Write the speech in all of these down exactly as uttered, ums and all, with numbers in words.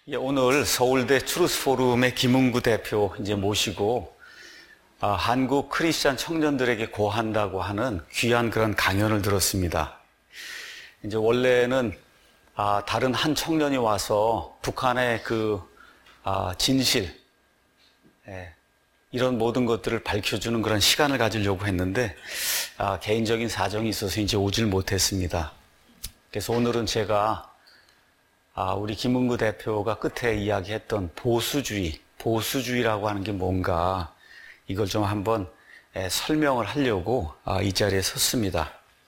예, 오늘 서울대 추루스포럼의 김은구 대표 이제 모시고 아, 한국 크리스찬 청년들에게 고한다고 하는 귀한 그런 강연을 들었습니다. 이제 원래는 아, 다른 한 청년이 와서 북한의 그 아, 진실, 예, 이런 모든 것들을 밝혀주는 그런 시간을 가지려고 했는데 아, 개인적인 사정이 있어서 이제 오질 못했습니다. 그래서 오늘은 제가 아, 우리 김은구 대표가 끝에 이야기했던 보수주의, 보수주의라고 하는 게 뭔가 이걸 좀 한번 에, 설명을 하려고 아, 이 자리에 섰습니다.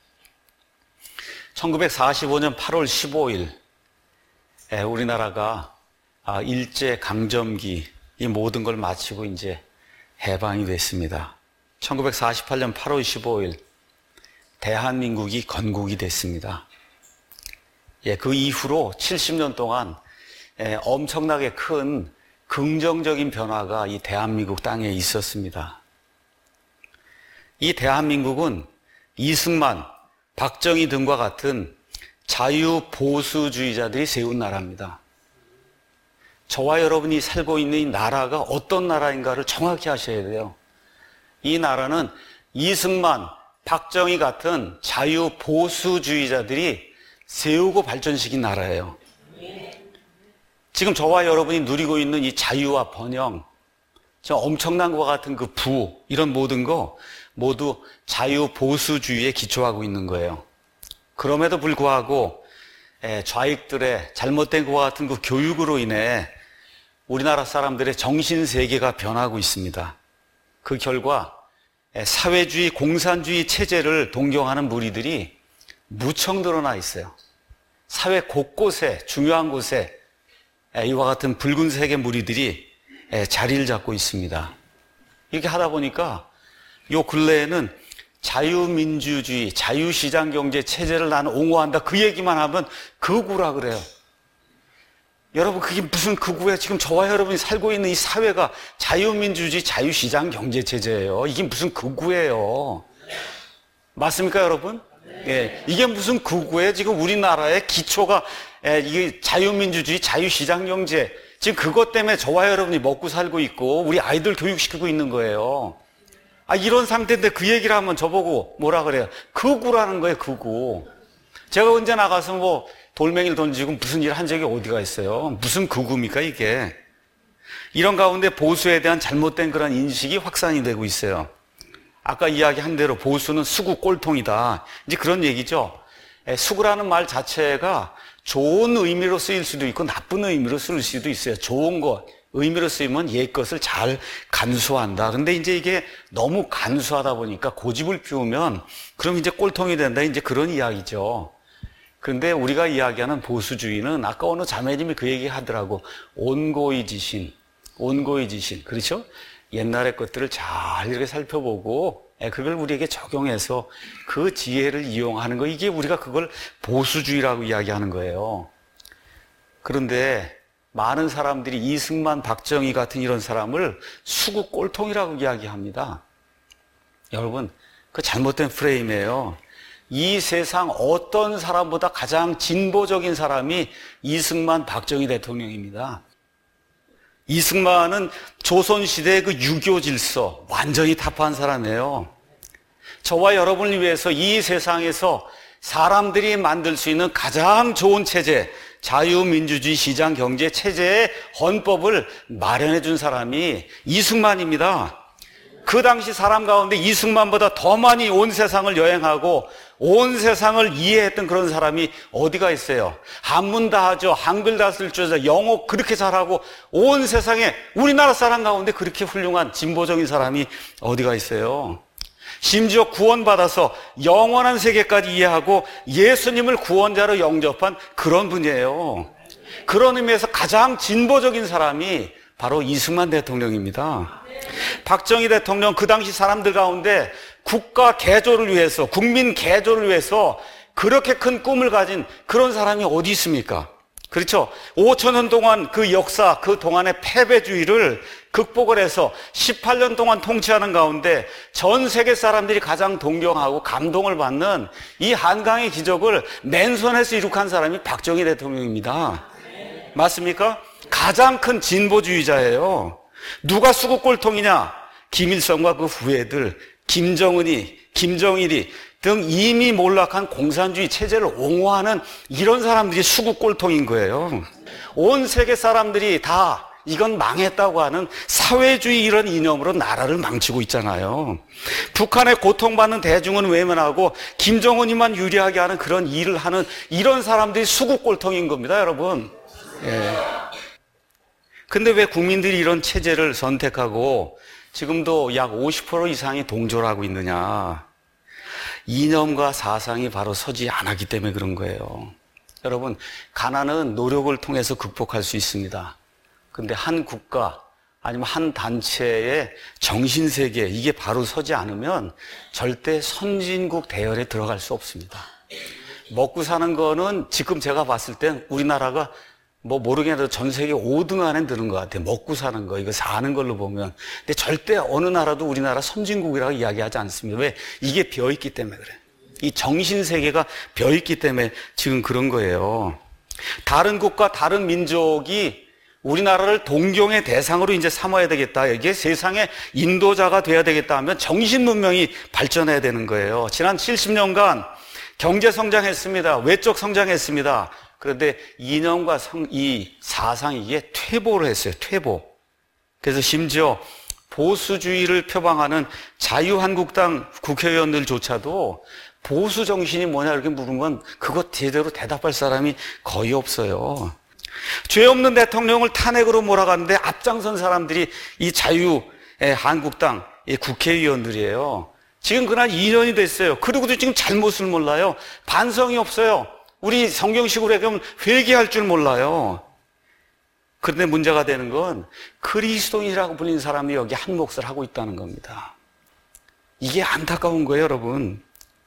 천구백사십오 년 팔월 십오일 에, 우리나라가 아, 일제강점기 이 모든 걸 마치고 이제 해방이 됐습니다. 천구백사십팔 년 팔월 십오일 대한민국이 건국이 됐습니다. 예, 그 이후로 칠십 년 동안 예, 엄청나게 큰 긍정적인 변화가 이 대한민국 땅에 있었습니다. 이 대한민국은 이승만, 박정희 등과 같은 자유보수주의자들이 세운 나라입니다. 저와 여러분이 살고 있는 이 나라가 어떤 나라인가를 정확히 아셔야 돼요. 이 나라는 이승만, 박정희 같은 자유보수주의자들이 세우고 발전시킨 나라예요. 지금 저와 여러분이 누리고 있는 이 자유와 번영, 저 엄청난 것과 같은 그 부, 이런 모든 거 모두 자유보수주의에 기초하고 있는 거예요. 그럼에도 불구하고 좌익들의 잘못된 것과 같은 그 교육으로 인해 우리나라 사람들의 정신세계가 변하고 있습니다. 그 결과 사회주의, 공산주의 체제를 동경하는 무리들이 무척 늘어나 있어요. 사회 곳곳에, 중요한 곳에 이와 같은 붉은색의 무리들이 자리를 잡고 있습니다. 이렇게 하다 보니까 요 근래에는 자유민주주의, 자유시장 경제 체제를 나는 옹호한다, 그 얘기만 하면 극우라 그래요. 여러분, 그게 무슨 극우예요? 지금 저와 여러분이 살고 있는 이 사회가 자유민주주의, 자유시장 경제 체제예요. 이게 무슨 극우예요? 맞습니까, 여러분? 예, 이게 무슨 극우예요? 지금 우리나라의 기초가 예, 이게 자유민주주의, 자유시장경제, 지금 그것 때문에 저와 여러분이 먹고 살고 있고 우리 아이들 교육시키고 있는 거예요. 아, 이런 상태인데 그 얘기를 하면 저보고 뭐라 그래요? 극우라는 거예요, 극우. 제가 언제 나가서 뭐 돌멩이를 던지고 무슨 일을 한 적이 어디가 있어요? 무슨 극우입니까, 이게? 이런 가운데 보수에 대한 잘못된 그런 인식이 확산이 되고 있어요. 아까 이야기한 대로 보수는 수구 꼴통이다. 이제 그런 얘기죠. 수구라는 말 자체가 좋은 의미로 쓰일 수도 있고 나쁜 의미로 쓰일 수도 있어요. 좋은 것, 의미로 쓰이면 옛 것을 잘 간수한다. 근데 이제 이게 너무 간수하다 보니까 고집을 피우면 그럼 이제 꼴통이 된다. 이제 그런 이야기죠. 그런데 우리가 이야기하는 보수주의는 아까 어느 자매님이 그 얘기 하더라고. 온고의 지신, 온고의 지신. 그렇죠? 옛날의 것들을 잘 이렇게 살펴보고 그걸 우리에게 적용해서 그 지혜를 이용하는 거, 이게 우리가 그걸 보수주의라고 이야기하는 거예요. 그런데 많은 사람들이 이승만, 박정희 같은 이런 사람을 수구 꼴통이라고 이야기합니다. 여러분, 그 잘못된 프레임이에요. 이 세상 어떤 사람보다 가장 진보적인 사람이 이승만, 박정희 대통령입니다. 이승만은 조선시대의 그 유교 질서 완전히 타파한 사람이에요. 저와 여러분을 위해서 이 세상에서 사람들이 만들 수 있는 가장 좋은 체제, 자유민주주의 시장경제 체제의 헌법을 마련해 준 사람이 이승만입니다. 그 당시 사람 가운데 이승만보다 더 많이 온 세상을 여행하고 온 세상을 이해했던 그런 사람이 어디가 있어요? 한문 다 하죠. 한글 다 쓸 줄 알죠. 영어 그렇게 잘하고 온 세상에 우리나라 사람 가운데 그렇게 훌륭한 진보적인 사람이 어디가 있어요? 심지어 구원받아서 영원한 세계까지 이해하고 예수님을 구원자로 영접한 그런 분이에요. 그런 의미에서 가장 진보적인 사람이 바로 이승만 대통령입니다. 박정희 대통령, 그 당시 사람들 가운데 국가 개조를 위해서, 국민 개조를 위해서 그렇게 큰 꿈을 가진 그런 사람이 어디 있습니까? 그렇죠? 오천 년 동안 그 역사, 그 동안의 패배주의를 극복을 해서 십팔 년 동안 통치하는 가운데 전 세계 사람들이 가장 동경하고 감동을 받는 이 한강의 기적을 맨손에서 이룩한 사람이 박정희 대통령입니다. 맞습니까? 가장 큰 진보주의자예요. 누가 수국골통이냐? 김일성과 그 후예들, 김정은이, 김정일이 등 이미 몰락한 공산주의 체제를 옹호하는 이런 사람들이 수국골통인 거예요. 온 세계 사람들이 다 이건 망했다고 하는 사회주의 이런 이념으로 나라를 망치고 있잖아요. 북한의 고통받는 대중은 외면하고 김정은이만 유리하게 하는 그런 일을 하는 이런 사람들이 수국골통인 겁니다, 여러분. 예. 근데 왜 국민들이 이런 체제를 선택하고 지금도 약 오십 퍼센트 이상이 동조를 하고 있느냐? 이념과 사상이 바로 서지 않았기 때문에 그런 거예요. 여러분, 가난은 노력을 통해서 극복할 수 있습니다. 근데 한 국가 아니면 한 단체의 정신세계 이게 바로 서지 않으면 절대 선진국 대열에 들어갈 수 없습니다. 먹고 사는 거는 지금 제가 봤을 땐 우리나라가 뭐 모르겠는데 전 세계 오 등 안에 드는 것 같아요. 먹고 사는 거, 이거 사는 걸로 보면. 근데 절대 어느 나라도 우리나라 선진국이라고 이야기하지 않습니다. 왜? 이게 비어있기 때문에 그래요. 이 정신세계가 비어있기 때문에 지금 그런 거예요. 다른 국가, 다른 민족이 우리나라를 동경의 대상으로 이제 삼아야 되겠다. 이게 세상의 인도자가 돼야 되겠다 하면 정신 문명이 발전해야 되는 거예요. 지난 칠십 년간 경제 성장했습니다. 외적 성장했습니다. 그런데 이념과 성, 이 사상이 이게 퇴보를 했어요. 퇴보. 그래서 심지어 보수주의를 표방하는 자유한국당 국회의원들조차도 보수 정신이 뭐냐 이렇게 물으면 그거 제대로 대답할 사람이 거의 없어요. 죄 없는 대통령을 탄핵으로 몰아갔는데 앞장선 사람들이 이 자유한국당 국회의원들이에요. 지금 그날 이 년이 됐어요. 그리고도 지금 잘못을 몰라요. 반성이 없어요. 우리 성경식으로 얘기하면 회개할 줄 몰라요. 그런데 문제가 되는 건 그리스도인이라고 불리는 사람이 여기 한 몫을 하고 있다는 겁니다. 이게 안타까운 거예요, 여러분.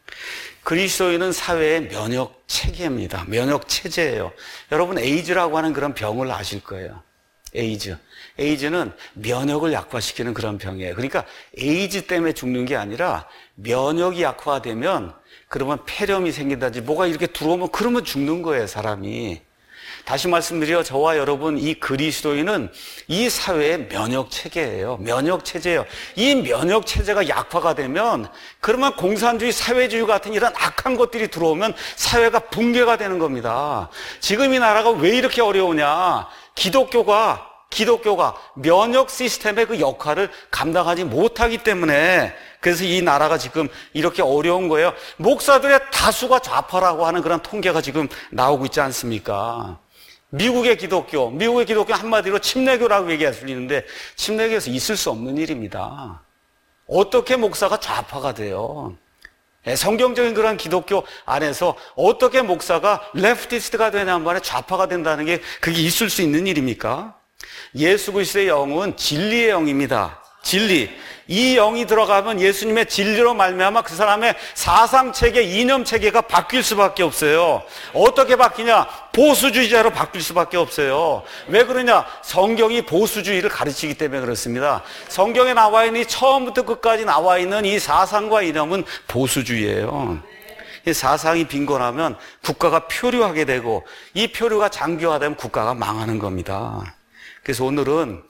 그리스도인은 사회의 면역 체계입니다. 면역 체제예요. 여러분 에이즈라고 하는 그런 병을 아실 거예요. 에이즈. 에이즈는 면역을 약화시키는 그런 병이에요. 그러니까 에이즈 때문에 죽는 게 아니라 면역이 약화되면 그러면 폐렴이 생긴다든지 뭐가 이렇게 들어오면 그러면 죽는 거예요, 사람이. 다시 말씀드려 저와 여러분 이 그리스도인은 이 사회의 면역 체계예요. 면역 체제예요. 이 면역 체제가 약화가 되면 그러면 공산주의, 사회주의 같은 이런 악한 것들이 들어오면 사회가 붕괴가 되는 겁니다. 지금 이 나라가 왜 이렇게 어려우냐? 기독교가 기독교가 면역 시스템의 그 역할을 감당하지 못하기 때문에 그래서 이 나라가 지금 이렇게 어려운 거예요. 목사들의 다수가 좌파라고 하는 그런 통계가 지금 나오고 있지 않습니까? 미국의 기독교, 미국의 기독교 한마디로 침례교라고 얘기할 수 있는데 침례교에서 있을 수 없는 일입니다. 어떻게 목사가 좌파가 돼요? 성경적인 그런 기독교 안에서 어떻게 목사가 레프티스트가 되냐 말에 좌파가 된다는 게 그게 있을 수 있는 일입니까? 예수 그리스도의 영은 진리의 영입니다. 진리. 이 영이 들어가면 예수님의 진리로 말미암아 그 사람의 사상체계, 이념체계가 바뀔 수밖에 없어요. 어떻게 바뀌냐? 보수주의자로 바뀔 수밖에 없어요. 왜 그러냐? 성경이 보수주의를 가르치기 때문에 그렇습니다. 성경에 나와 있는 이 처음부터 끝까지 나와 있는 이 사상과 이념은 보수주의예요. 이 사상이 빈곤하면 국가가 표류하게 되고 이 표류가 장기화되면 국가가 망하는 겁니다. 그래서 오늘은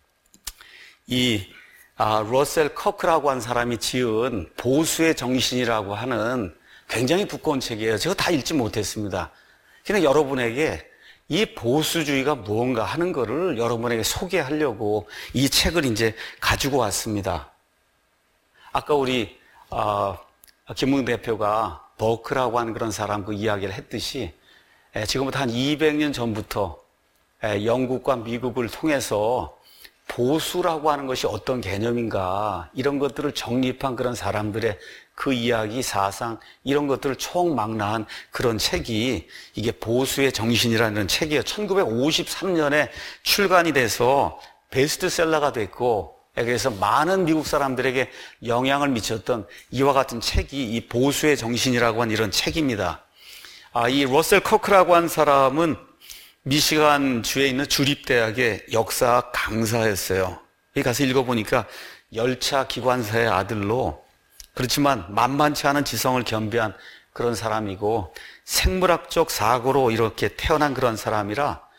이 아, 러셀 커크라고 한 사람이 지은 보수의 정신이라고 하는 굉장히 두꺼운 책이에요. 제가 다 읽지 못했습니다. 근데 여러분에게 이 보수주의가 무언가 하는 거를 여러분에게 소개하려고 이 책을 이제 가지고 왔습니다. 아까 우리 어, 김웅 대표가 버크라고 하는 그런 사람 그 이야기를 했듯이 지금부터 한 이백 년 전부터 영국과 미국을 통해서 보수라고 하는 것이 어떤 개념인가 이런 것들을 정립한 그런 사람들의 그 이야기, 사상 이런 것들을 총망라한 그런 책이 이게 보수의 정신이라는 책이에요. 천구백오십삼 년에 출간이 돼서 베스트셀러가 됐고 그래서 많은 미국 사람들에게 영향을 미쳤던 이와 같은 책이 이 보수의 정신이라고 하는 이런 책입니다. 아, 이 러셀 커크라고 한 사람은 미시간 주에 있는 주립대학의 역사 강사였어요. 여기 가서 읽어보니까 열차 기관사의 아들로 그렇지만 만만치 않은 지성을 겸비한 그런 사람이고 생물학적 사고로 이렇게 태어난 그런 사람이라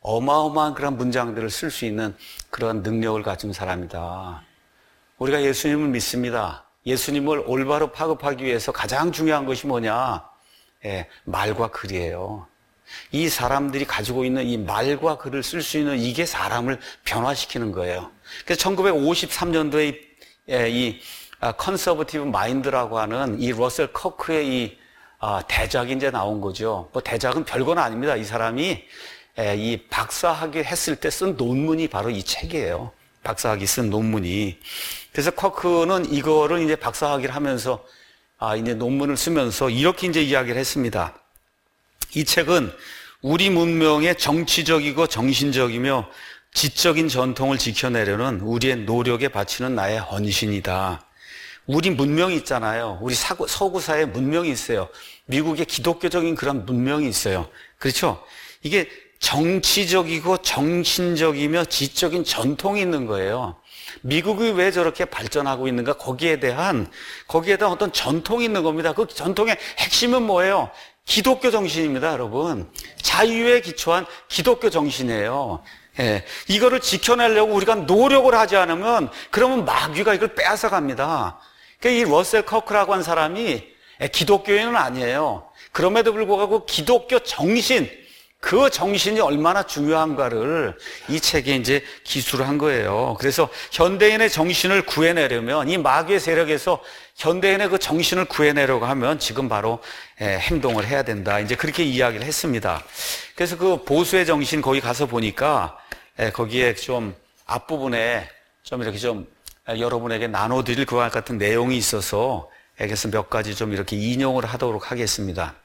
어마어마한 그런 문장들을 쓸 수 있는 그런 능력을 가진 사람이다. 우리가 예수님을 믿습니다. 예수님을 올바로 파급하기 위해서 가장 중요한 것이 뭐냐? 예, 말과 글이에요. 이 사람들이 가지고 있는 이 말과 글을 쓸 수 있는 이게 사람을 변화시키는 거예요. 그래서 천구백오십삼 년도에 이, 예, 이 아, 컨서버티브 마인드라고 하는 이 러셀 커크의 이 아, 대작이 이제 나온 거죠. 뭐 대작은 별건 아닙니다. 이 사람이 예, 이 박사학위 했을 때 쓴 논문이 바로 이 책이에요. 박사학위 쓴 논문이. 그래서 커크는 이거를 이제 박사학위를 하면서 아, 이제 논문을 쓰면서 이렇게 이제 이야기를 했습니다. 이 책은 우리 문명의 정치적이고 정신적이며 지적인 전통을 지켜내려는 우리의 노력에 바치는 나의 헌신이다. 우리 문명이 있잖아요. 우리 사고, 서구사에 문명이 있어요. 미국의 기독교적인 그런 문명이 있어요. 그렇죠? 이게 정치적이고 정신적이며 지적인 전통이 있는 거예요. 미국이 왜 저렇게 발전하고 있는가? 거기에 대한, 거기에 대한 어떤 전통이 있는 겁니다. 그 전통의 핵심은 뭐예요? 기독교 정신입니다, 여러분. 자유에 기초한 기독교 정신이에요. 예, 이거를 지켜내려고 우리가 노력을 하지 않으면 그러면 마귀가 이걸 빼앗아 갑니다. 그러니까 이 러셀 커크라고 한 사람이 기독교인은 아니에요. 그럼에도 불구하고 기독교 정신, 그 정신이 얼마나 중요한가를 이 책에 이제 기술을 한 거예요. 그래서 현대인의 정신을 구해내려면, 이 마귀의 세력에서 현대인의 그 정신을 구해내려고 하면 지금 바로 행동을 해야 된다. 이제 그렇게 이야기를 했습니다. 그래서 그 보수의 정신 거기 가서 보니까 거기에 좀 앞부분에 좀 이렇게 좀 여러분에게 나눠드릴 그와 같은 내용이 있어서 그래서 몇 가지 좀 이렇게 인용을 하도록 하겠습니다.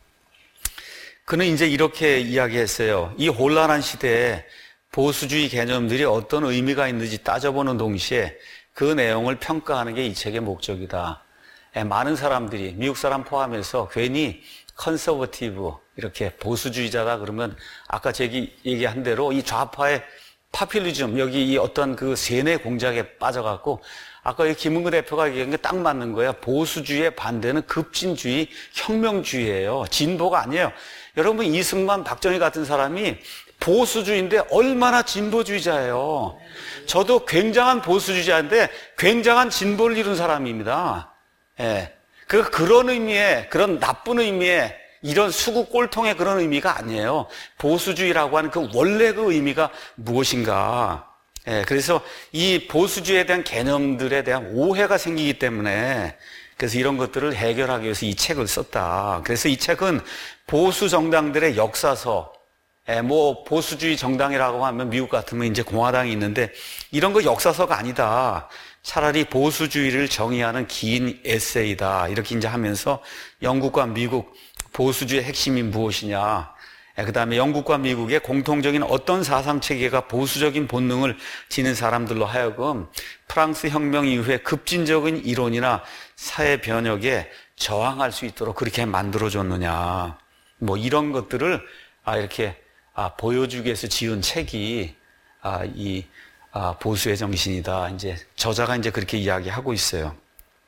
그는 이제 이렇게 이야기했어요. 이 혼란한 시대에 보수주의 개념들이 어떤 의미가 있는지 따져보는 동시에 그 내용을 평가하는 게 이 책의 목적이다. 많은 사람들이, 미국 사람 포함해서 괜히 컨서버티브, 이렇게 보수주의자다 그러면 아까 제가 얘기한 대로 이 좌파의 파퓰리즘, 여기 이 어떤 그 세뇌 공작에 빠져갖고 아까 김은구 대표가 얘기한 게 딱 맞는 거예요. 보수주의의 반대는 급진주의, 혁명주의예요. 진보가 아니에요. 여러분, 이승만, 박정희 같은 사람이 보수주의인데 얼마나 진보주의자예요. 저도 굉장한 보수주의자인데 굉장한 진보를 이룬 사람입니다. 예. 그, 그런 의미의, 그런 나쁜 의미의 이런 수구 꼴통의 그런 의미가 아니에요. 보수주의라고 하는 그 원래 그 의미가 무엇인가. 예, 그래서 이 보수주의에 대한 개념들에 대한 오해가 생기기 때문에 그래서 이런 것들을 해결하기 위해서 이 책을 썼다. 그래서 이 책은 보수 정당들의 역사서, 예, 뭐 보수주의 정당이라고 하면 미국 같으면 이제 공화당이 있는데 이런 거 역사서가 아니다. 차라리 보수주의를 정의하는 긴 에세이다. 이렇게 이제 하면서 영국과 미국 보수주의의 핵심이 무엇이냐. 그 다음에 영국과 미국의 공통적인 어떤 사상체계가 보수적인 본능을 지닌 사람들로 하여금 프랑스 혁명 이후에 급진적인 이론이나 사회 변혁에 저항할 수 있도록 그렇게 만들어줬느냐. 뭐 이런 것들을 아, 이렇게 아, 보여주기 위해서 지은 책이 아, 이 아, 보수의 정신이다. 이제 저자가 이제 그렇게 이야기하고 있어요.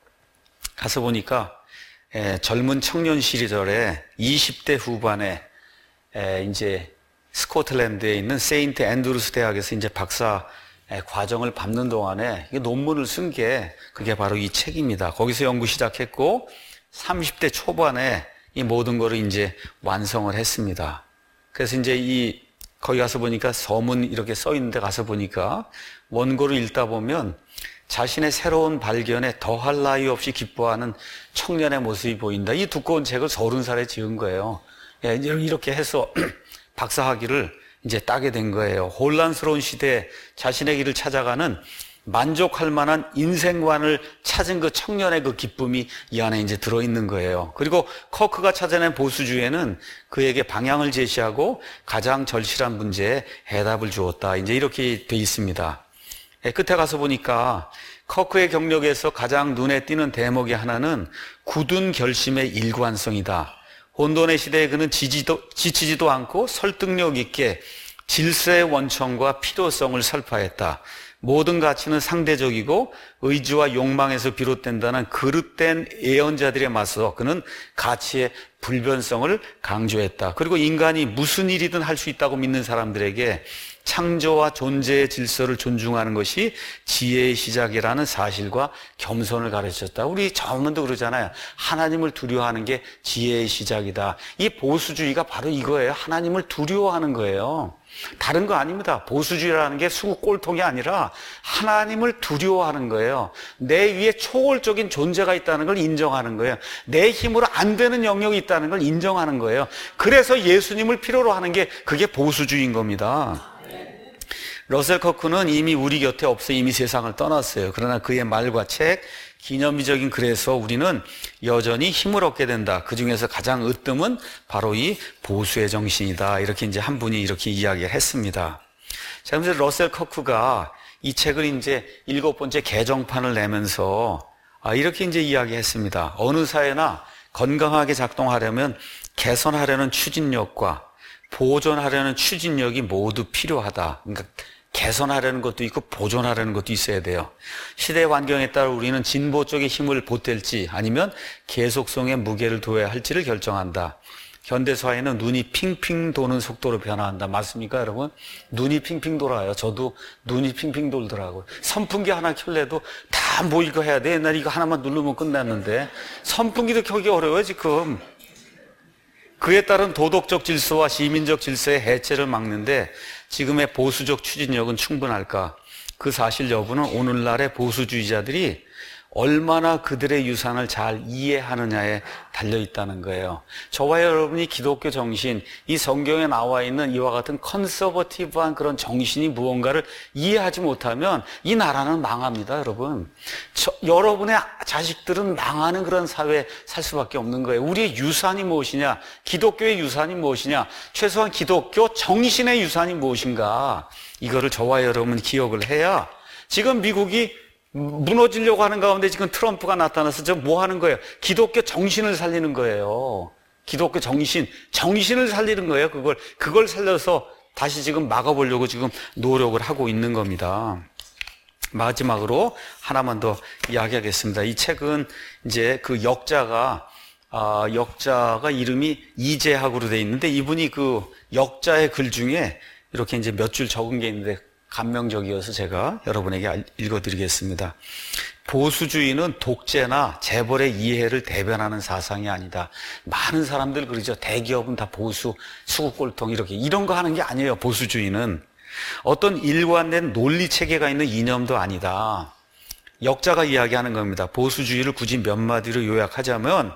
가서 보니까 에, 젊은 청년 시절에 이십 대 후반에 에, 이제 스코틀랜드에 있는 세인트 앤드루스 대학에서 이제 박사 에, 과정을 밟는 동안에 논문을 쓴 게 그게 바로 이 책입니다. 거기서 연구 시작했고 삼십 대 초반에 이 모든 거를 이제 완성을 했습니다. 그래서 이제 이 거기 가서 보니까 서문 이렇게 써 있는데 가서 보니까 원고를 읽다 보면 자신의 새로운 발견에 더할 나위 없이 기뻐하는 청년의 모습이 보인다. 이 두꺼운 책을 서른 살에 지은 거예요. 예, 이렇게 해서 박사학위를 이제 따게 된 거예요. 혼란스러운 시대에 자신의 길을 찾아가는 만족할 만한 인생관을 찾은 그 청년의 그 기쁨이 이 안에 이제 들어있는 거예요. 그리고 커크가 찾아낸 보수주의에는 그에게 방향을 제시하고 가장 절실한 문제에 해답을 주었다. 이제 이렇게 돼 있습니다. 예, 끝에 가서 보니까 커크의 경력에서 가장 눈에 띄는 대목의 하나는 굳은 결심의 일관성이다. 혼돈의 시대에 그는 지지도, 지치지도 않고 설득력 있게 질서의 원천과 필요성을 설파했다. 모든 가치는 상대적이고 의지와 욕망에서 비롯된다는 그릇된 예언자들에 맞서 그는 가치의 불변성을 강조했다. 그리고 인간이 무슨 일이든 할 수 있다고 믿는 사람들에게 창조와 존재의 질서를 존중하는 것이 지혜의 시작이라는 사실과 겸손을 가르쳤다. 우리 전문도 그러잖아요. 하나님을 두려워하는 게 지혜의 시작이다. 이 보수주의가 바로 이거예요. 하나님을 두려워하는 거예요. 다른 거 아닙니다. 보수주의라는 게 수구 꼴통이 아니라 하나님을 두려워하는 거예요. 내 위에 초월적인 존재가 있다는 걸 인정하는 거예요. 내 힘으로 안 되는 영역이 있다는 걸 인정하는 거예요. 그래서 예수님을 필요로 하는 게 그게 보수주의인 겁니다. 러셀 커크는 이미 우리 곁에 없어 이미 세상을 떠났어요. 그러나 그의 말과 책, 기념비적인 글에서 우리는 여전히 힘을 얻게 된다. 그 중에서 가장 으뜸은 바로 이 보수의 정신이다. 이렇게 이제 한 분이 이렇게 이야기를 했습니다. 자, 그래서 러셀 커크가 이 책을 이제 일곱 번째 개정판을 내면서 아, 이렇게 이제 이야기했습니다. 어느 사회나 건강하게 작동하려면 개선하려는 추진력과 보존하려는 추진력이 모두 필요하다. 그러니까 개선하려는 것도 있고 보존하려는 것도 있어야 돼요. 시대 환경에 따라 우리는 진보 쪽의 힘을 보탤지 아니면 계속성의 무게를 둬야 할지를 결정한다. 현대 사회는 눈이 핑핑 도는 속도로 변화한다. 맞습니까, 여러분? 눈이 핑핑 돌아요. 저도 눈이 핑핑 돌더라고요. 선풍기 하나 켤래도 다 뭐 이거 해야 돼. 옛날에 이거 하나만 누르면 끝났는데 선풍기도 켜기 어려워요, 지금. 그에 따른 도덕적 질서와 시민적 질서의 해체를 막는데 지금의 보수적 추진력은 충분할까? 그 사실 여부는 오늘날의 보수주의자들이 얼마나 그들의 유산을 잘 이해하느냐에 달려있다는 거예요. 저와 여러분이 기독교 정신, 이 성경에 나와 있는 이와 같은 컨서버티브한 그런 정신이 무언가를 이해하지 못하면 이 나라는 망합니다, 여러분. 저, 여러분의 자식들은 망하는 그런 사회에 살 수밖에 없는 거예요. 우리의 유산이 무엇이냐? 기독교의 유산이 무엇이냐? 최소한 기독교 정신의 유산이 무엇인가? 이거를 저와 여러분은 기억을 해야 지금 미국이 무너지려고 하는 가운데 지금 트럼프가 나타나서 저 뭐 하는 거예요? 기독교 정신을 살리는 거예요. 기독교 정신, 정신을 살리는 거예요. 그걸, 그걸 살려서 다시 지금 막아보려고 지금 노력을 하고 있는 겁니다. 마지막으로 하나만 더 이야기하겠습니다. 이 책은 이제 그 역자가, 아, 역자가 이름이 이재학으로 돼 있는데 이분이 그 역자의 글 중에 이렇게 이제 몇 줄 적은 게 있는데 감명적이어서 제가 여러분에게 읽어드리겠습니다. 보수주의는 독재나 재벌의 이해를 대변하는 사상이 아니다. 많은 사람들 그러죠. 대기업은 다 보수, 수구꼴통 이렇게 이런 거 하는 게 아니에요. 보수주의는 어떤 일관된 논리 체계가 있는 이념도 아니다. 역자가 이야기하는 겁니다. 보수주의를 굳이 몇 마디로 요약하자면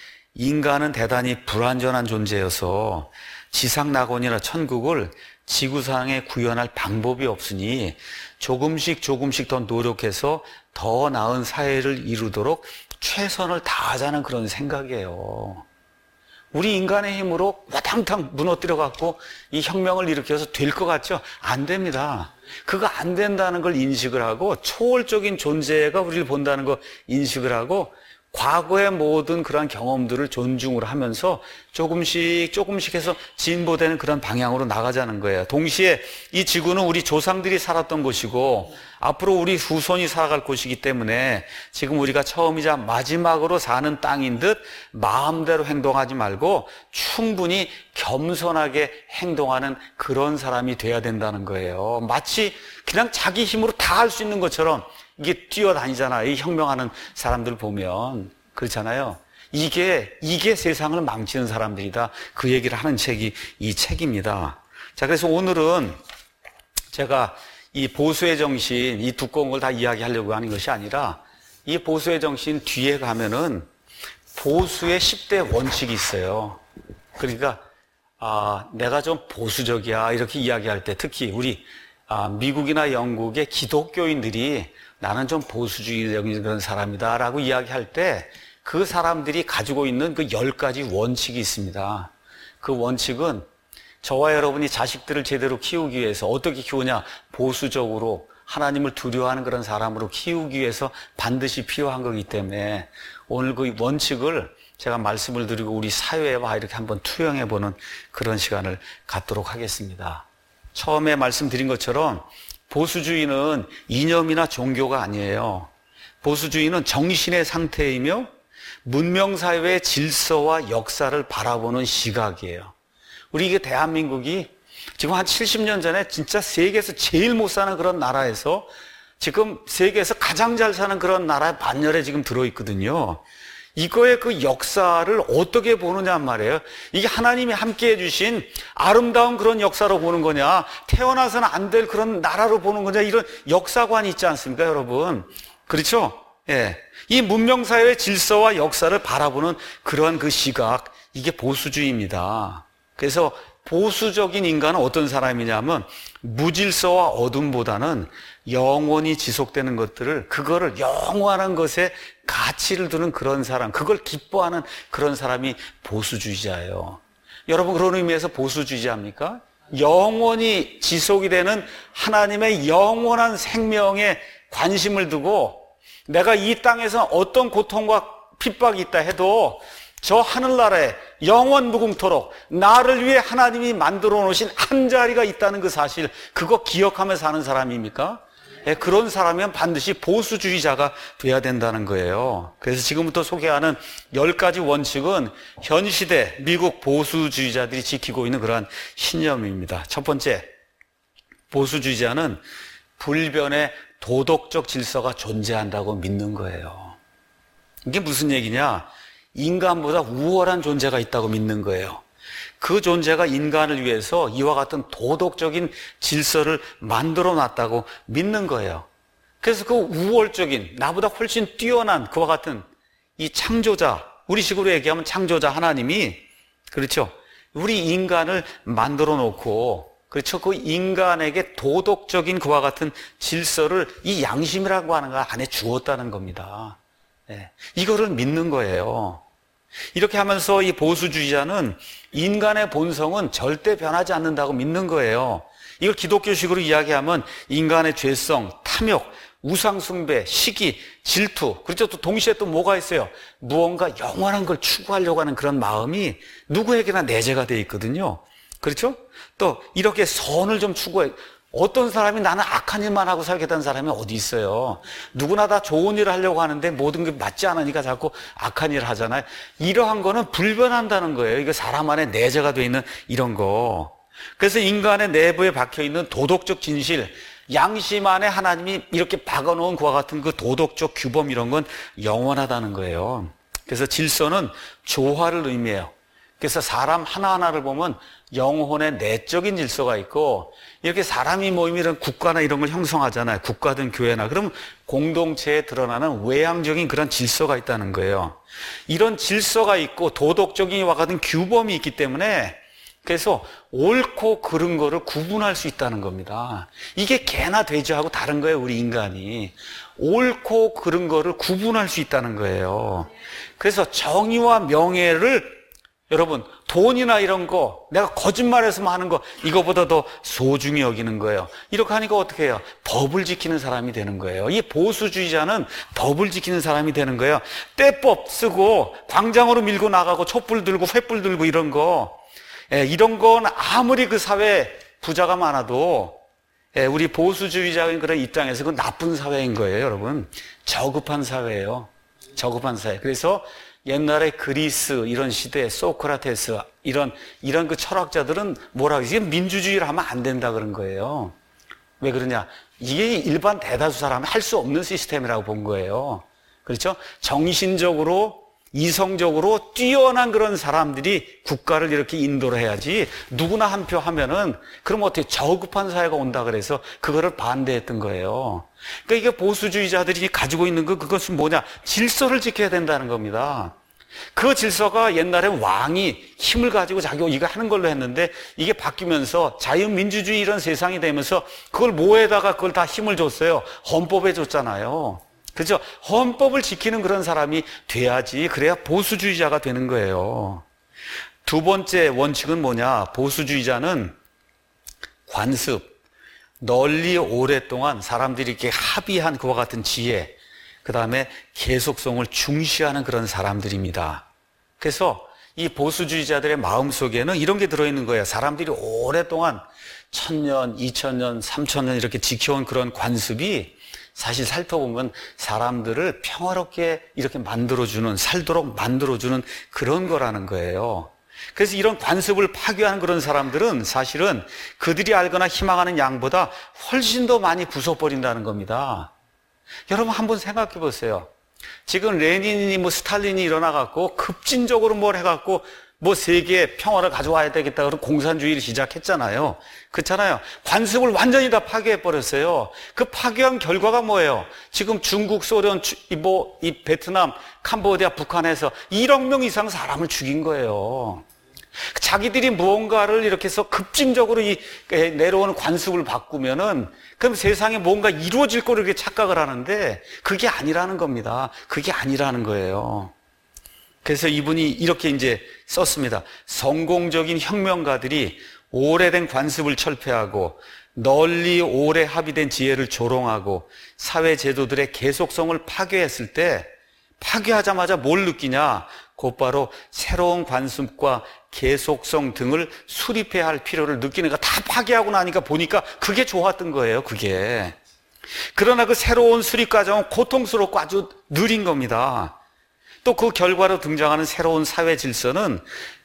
인간은 대단히 불완전한 존재여서 지상낙원이나 천국을 지구상에 구현할 방법이 없으니 조금씩 조금씩 더 노력해서 더 나은 사회를 이루도록 최선을 다하자는 그런 생각이에요. 우리 인간의 힘으로 와탕탕 무너뜨려 갖고 이 혁명을 일으켜서 될 것 같죠? 안 됩니다. 그거 안 된다는 걸 인식을 하고 초월적인 존재가 우리를 본다는 거 인식을 하고 과거의 모든 그러한 경험들을 존중을 하면서 조금씩 조금씩 해서 진보되는 그런 방향으로 나가자는 거예요. 동시에 이 지구는 우리 조상들이 살았던 곳이고 앞으로 우리 후손이 살아갈 곳이기 때문에 지금 우리가 처음이자 마지막으로 사는 땅인 듯 마음대로 행동하지 말고 충분히 겸손하게 행동하는 그런 사람이 돼야 된다는 거예요. 마치 그냥 자기 힘으로 다 할 수 있는 것처럼 이게 뛰어다니잖아요. 이 혁명하는 사람들 보면. 그렇잖아요. 이게, 이게 세상을 망치는 사람들이다. 그 얘기를 하는 책이 이 책입니다. 자, 그래서 오늘은 제가 이 보수의 정신, 이 두꺼운 걸 다 이야기하려고 하는 것이 아니라 이 보수의 정신 뒤에 가면은 보수의 십 대 원칙이 있어요. 그러니까, 아, 내가 좀 보수적이야. 이렇게 이야기할 때 특히 우리 아, 미국이나 영국의 기독교인들이 나는 좀 보수주의적인 그런 사람이다 라고 이야기할 때 그 사람들이 가지고 있는 그 열 가지 원칙이 있습니다. 그 원칙은 저와 여러분이 자식들을 제대로 키우기 위해서 어떻게 키우냐? 보수적으로 하나님을 두려워하는 그런 사람으로 키우기 위해서 반드시 필요한 거기 때문에 오늘 그 원칙을 제가 말씀을 드리고 우리 사회와 이렇게 한번 투영해보는 그런 시간을 갖도록 하겠습니다. 처음에 말씀드린 것처럼 보수주의는 이념이나 종교가 아니에요. 보수주의는 정신의 상태이며 문명사회의 질서와 역사를 바라보는 시각이에요. 우리 이게 대한민국이 지금 한 칠십 년 전에 진짜 세계에서 제일 못 사는 그런 나라에서 지금 세계에서 가장 잘 사는 그런 나라의 반열에 지금 들어있거든요. 이거의 그 역사를 어떻게 보느냐 말이에요. 이게 하나님이 함께 해주신 아름다운 그런 역사로 보는 거냐, 태어나서는 안 될 그런 나라로 보는 거냐, 이런 역사관이 있지 않습니까, 여러분? 그렇죠? 예. 이 문명사회의 질서와 역사를 바라보는 그러한 그 시각, 이게 보수주의입니다. 그래서 보수적인 인간은 어떤 사람이냐면 무질서와 어둠보다는 영원히 지속되는 것들을, 그거를 영원한 것에 가치를 두는 그런 사람, 그걸 기뻐하는 그런 사람이 보수주의자예요. 여러분, 그런 의미에서 보수주의자입니까? 영원히 지속이 되는 하나님의 영원한 생명에 관심을 두고 내가 이 땅에서 어떤 고통과 핍박이 있다 해도 저 하늘나라에 영원 무궁토록 나를 위해 하나님이 만들어 놓으신 한 자리가 있다는 그 사실, 그거 기억하며 사는 사람입니까? 예, 그런 사람이면 반드시 보수주의자가 돼야 된다는 거예요. 그래서 지금부터 소개하는 열 가지 원칙은 현 시대 미국 보수주의자들이 지키고 있는 그러한 신념입니다. 첫 번째, 보수주의자는 불변의 도덕적 질서가 존재한다고 믿는 거예요. 이게 무슨 얘기냐? 인간보다 우월한 존재가 있다고 믿는 거예요. 그 존재가 인간을 위해서 이와 같은 도덕적인 질서를 만들어 놨다고 믿는 거예요. 그래서 그 우월적인, 나보다 훨씬 뛰어난 그와 같은 이 창조자, 우리 식으로 얘기하면 창조자 하나님이, 그렇죠, 우리 인간을 만들어 놓고, 그렇죠, 그 인간에게 도덕적인 그와 같은 질서를 이 양심이라고 하는 거 안에 주었다는 겁니다. 네. 이거를 믿는 거예요. 이렇게 하면서 이 보수주의자는 인간의 본성은 절대 변하지 않는다고 믿는 거예요. 이걸 기독교식으로 이야기하면 인간의 죄성, 탐욕, 우상숭배, 시기, 질투, 그렇죠, 또 동시에 또 뭐가 있어요? 무언가 영원한 걸 추구하려고 하는 그런 마음이 누구에게나 내재가 되어 있거든요. 그렇죠? 또 이렇게 선을 좀 추구해. 어떤 사람이 나는 악한 일만 하고 살겠다는 사람이 어디 있어요? 누구나 다 좋은 일을 하려고 하는데 모든 게 맞지 않으니까 자꾸 악한 일을 하잖아요. 이러한 거는 불변한다는 거예요. 이거 사람 안에 내재가 되어 있는 이런 거. 그래서 인간의 내부에 박혀있는 도덕적 진실, 양심 안에 하나님이 이렇게 박아놓은 그와 같은 그 도덕적 규범, 이런 건 영원하다는 거예요. 그래서 질서는 조화를 의미해요. 그래서 사람 하나하나를 보면 영혼의 내적인 질서가 있고, 이렇게 사람이 모이면 이런 국가나 이런 걸 형성하잖아요. 국가든 교회나. 그러면 공동체에 드러나는 외향적인 그런 질서가 있다는 거예요. 이런 질서가 있고 도덕적인 이와 같은 규범이 있기 때문에, 그래서 옳고 그른 거를 구분할 수 있다는 겁니다. 이게 개나 돼지하고 다른 거예요, 우리 인간이. 옳고 그른 거를 구분할 수 있다는 거예요. 그래서 정의와 명예를, 여러분, 돈이나 이런 거, 내가 거짓말해서 하는 거, 이거보다 더 소중히 여기는 거예요. 이렇게 하니까 어떻게 해요? 법을 지키는 사람이 되는 거예요. 이 보수주의자는 법을 지키는 사람이 되는 거예요. 떼법 쓰고 광장으로 밀고 나가고 촛불 들고 횃불 들고 이런 거, 예, 이런 건 아무리 그 사회에 부자가 많아도, 예, 우리 보수주의자인 그런 입장에서 그건 나쁜 사회인 거예요, 여러분. 저급한 사회예요. 저급한 사회. 그래서 옛날에 그리스 이런 시대에 소크라테스 이런 이런 그 철학자들은 뭐라고 이게 민주주의를 하면 안 된다 그런 거예요. 왜 그러냐? 이게 일반 대다수 사람이 할 수 없는 시스템이라고 본 거예요. 그렇죠? 정신적으로, 이성적으로 뛰어난 그런 사람들이 국가를 이렇게 인도를 해야지, 누구나 한 표 하면은 그럼 어떻게 저급한 사회가 온다 그래서 그거를 반대했던 거예요. 그러니까 이게 보수주의자들이 가지고 있는 그 그것은 뭐냐? 질서를 지켜야 된다는 겁니다. 그 질서가 옛날에 왕이 힘을 가지고 자기가 이거 하는 걸로 했는데, 이게 바뀌면서 자유민주주의 이런 세상이 되면서 그걸 뭐에다가 그걸 다 힘을 줬어요? 헌법에 줬잖아요. 그죠? 헌법을 지키는 그런 사람이 돼야지, 그래야 보수주의자가 되는 거예요. 두 번째 원칙은 뭐냐? 보수주의자는 관습, 널리 오랫동안 사람들이 이렇게 합의한 그와 같은 지혜, 그 다음에 계속성을 중시하는 그런 사람들입니다. 그래서 이 보수주의자들의 마음속에는 이런 게 들어있는 거예요. 사람들이 오랫동안 천년, 이천년, 삼천년 이렇게 지켜온 그런 관습이 사실 살펴보면 사람들을 평화롭게 이렇게 만들어주는, 살도록 만들어주는 그런 거라는 거예요. 그래서 이런 관습을 파괴하는 그런 사람들은 사실은 그들이 알거나 희망하는 양보다 훨씬 더 많이 부숴버린다는 겁니다. 여러분 한번 생각해 보세요. 지금 레닌이 뭐 스탈린이 일어나갖고 급진적으로 뭘 해갖고 뭐 세계 평화를 가져와야 되겠다 그런 공산주의를 시작했잖아요. 그렇잖아요. 관습을 완전히 다 파괴해버렸어요. 그 파괴한 결과가 뭐예요? 지금 중국, 소련, 뭐, 이 베트남, 캄보디아, 북한에서 일억 명 이상 사람을 죽인 거예요. 자기들이 무언가를 이렇게 해서 급진적으로 이 내려오는 관습을 바꾸면은 그럼 세상에 뭔가 이루어질 거를 이렇게 착각을 하는데 그게 아니라는 겁니다. 그게 아니라는 거예요. 그래서 이분이 이렇게 이제 썼습니다. 성공적인 혁명가들이 오래된 관습을 철폐하고 널리 오래 합의된 지혜를 조롱하고 사회 제도들의 계속성을 파괴했을 때 파괴하자마자 뭘 느끼냐? 곧바로 새로운 관습과 계속성 등을 수립해야 할 필요를 느끼는 거. 다 파괴하고 나니까 보니까 그게 좋았던 거예요. 그게. 그러나 그 새로운 수립 과정은 고통스럽고 아주 느린 겁니다. 또 그 결과로 등장하는 새로운 사회 질서는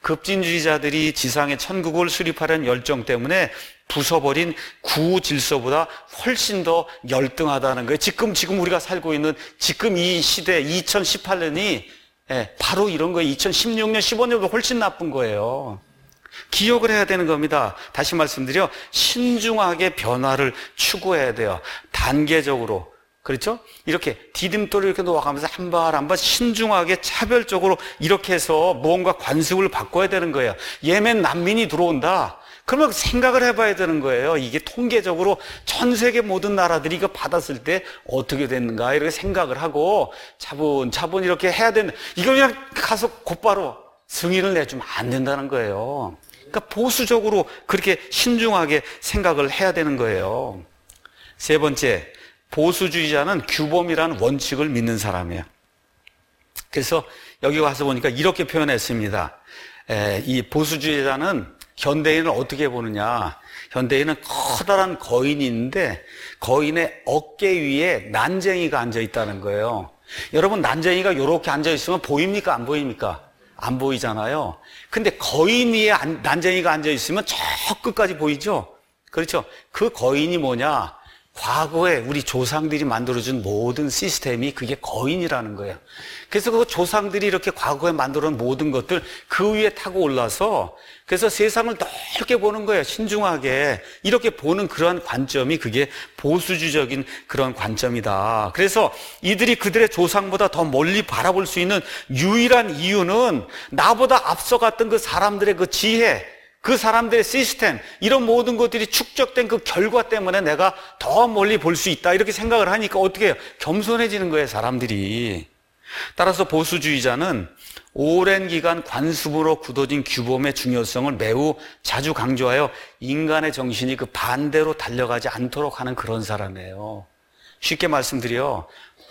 급진주의자들이 지상의 천국을 수립하려는 열정 때문에 부숴버린 구 질서보다 훨씬 더 열등하다는 거예요. 지금 지금 우리가 살고 있는 지금 이 시대 이천십팔 년이 바로 이런 거예요. 이천십육 년, 십오 년보다 훨씬 나쁜 거예요. 기억을 해야 되는 겁니다. 다시 말씀드려 신중하게 변화를 추구해야 돼요. 단계적으로. 그렇죠? 이렇게 디딤돌을 이렇게 놓아가면서 한 발 한 발 신중하게 차별적으로 이렇게 해서 무언가 관습을 바꿔야 되는 거예요. 예멘 난민이 들어온다. 그러면 생각을 해봐야 되는 거예요. 이게 통계적으로 전 세계 모든 나라들이 이거 받았을 때 어떻게 됐는가 이렇게 생각을 하고 차분차분 이렇게 해야 된다. 이거 그냥 가서 곧바로 승인을 내주면 안 된다는 거예요. 그러니까 보수적으로 그렇게 신중하게 생각을 해야 되는 거예요. 세 번째, 보수주의자는 규범이라는 원칙을 믿는 사람이에요. 그래서 여기 와서 보니까 이렇게 표현했습니다. 에, 이 보수주의자는 현대인을 어떻게 보느냐. 현대인은 커다란 거인이 있는데 거인의 어깨 위에 난쟁이가 앉아 있다는 거예요. 여러분 난쟁이가 이렇게 앉아 있으면 보입니까? 안 보입니까? 안 보이잖아요. 근데 거인 위에 난쟁이가 앉아 있으면 저 끝까지 보이죠? 그렇죠? 그 거인이 뭐냐? 과거에 우리 조상들이 만들어준 모든 시스템이 그게 거인이라는 거예요. 그래서 그 조상들이 이렇게 과거에 만들어놓은 모든 것들 그 위에 타고 올라서 그래서 세상을 넓게 보는 거예요. 신중하게 이렇게 보는 그러한 관점이 그게 보수주의적인 그런 관점이다. 그래서 이들이 그들의 조상보다 더 멀리 바라볼 수 있는 유일한 이유는 나보다 앞서갔던 그 사람들의 그 지혜, 그 사람들의 시스템, 이런 모든 것들이 축적된 그 결과 때문에 내가 더 멀리 볼 수 있다. 이렇게 생각을 하니까 어떻게 해요? 겸손해지는 거예요, 사람들이. 따라서 보수주의자는 오랜 기간 관습으로 굳어진 규범의 중요성을 매우 자주 강조하여 인간의 정신이 그 반대로 달려가지 않도록 하는 그런 사람이에요. 쉽게 말씀드려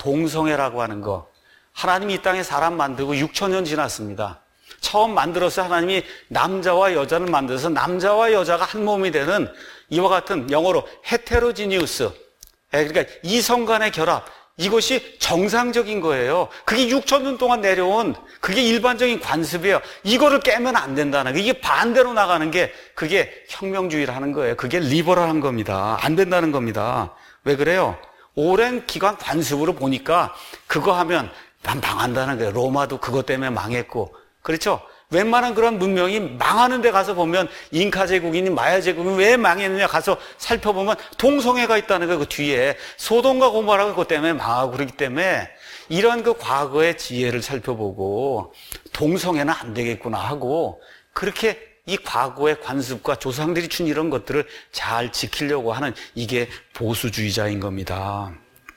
동성애라고 하는 거. 하나님이 이 땅에 사람 만들고 육천 년 지났습니다. 처음 만들어서 하나님이 남자와 여자를 만들어서 남자와 여자가 한 몸이 되는 이와 같은 영어로 헤테로지니우스, 그러니까 이성 간의 결합, 이것이 정상적인 거예요. 그게 육천 년 동안 내려온 그게 일반적인 관습이에요. 이거를 깨면 안 된다는 게, 이게 반대로 나가는 게 그게 혁명주의라는 거예요. 그게 리버럴한 겁니다. 안 된다는 겁니다. 왜 그래요? 오랜 기간 관습으로 보니까 그거 하면 망한다는 거예요. 로마도 그것 때문에 망했고, 그렇죠? 웬만한 그런 문명이 망하는 데 가서 보면 잉카 제국이니 마야 제국이 왜 망했느냐 가서 살펴보면 동성애가 있다는 거예요. 그 뒤에 소돔과 고모라가 그것 때문에 망하고 그러기 때문에 이런 그 과거의 지혜를 살펴보고 동성애는 안 되겠구나 하고 그렇게 이 과거의 관습과 조상들이 준 이런 것들을 잘 지키려고 하는 이게 보수주의자인 겁니다.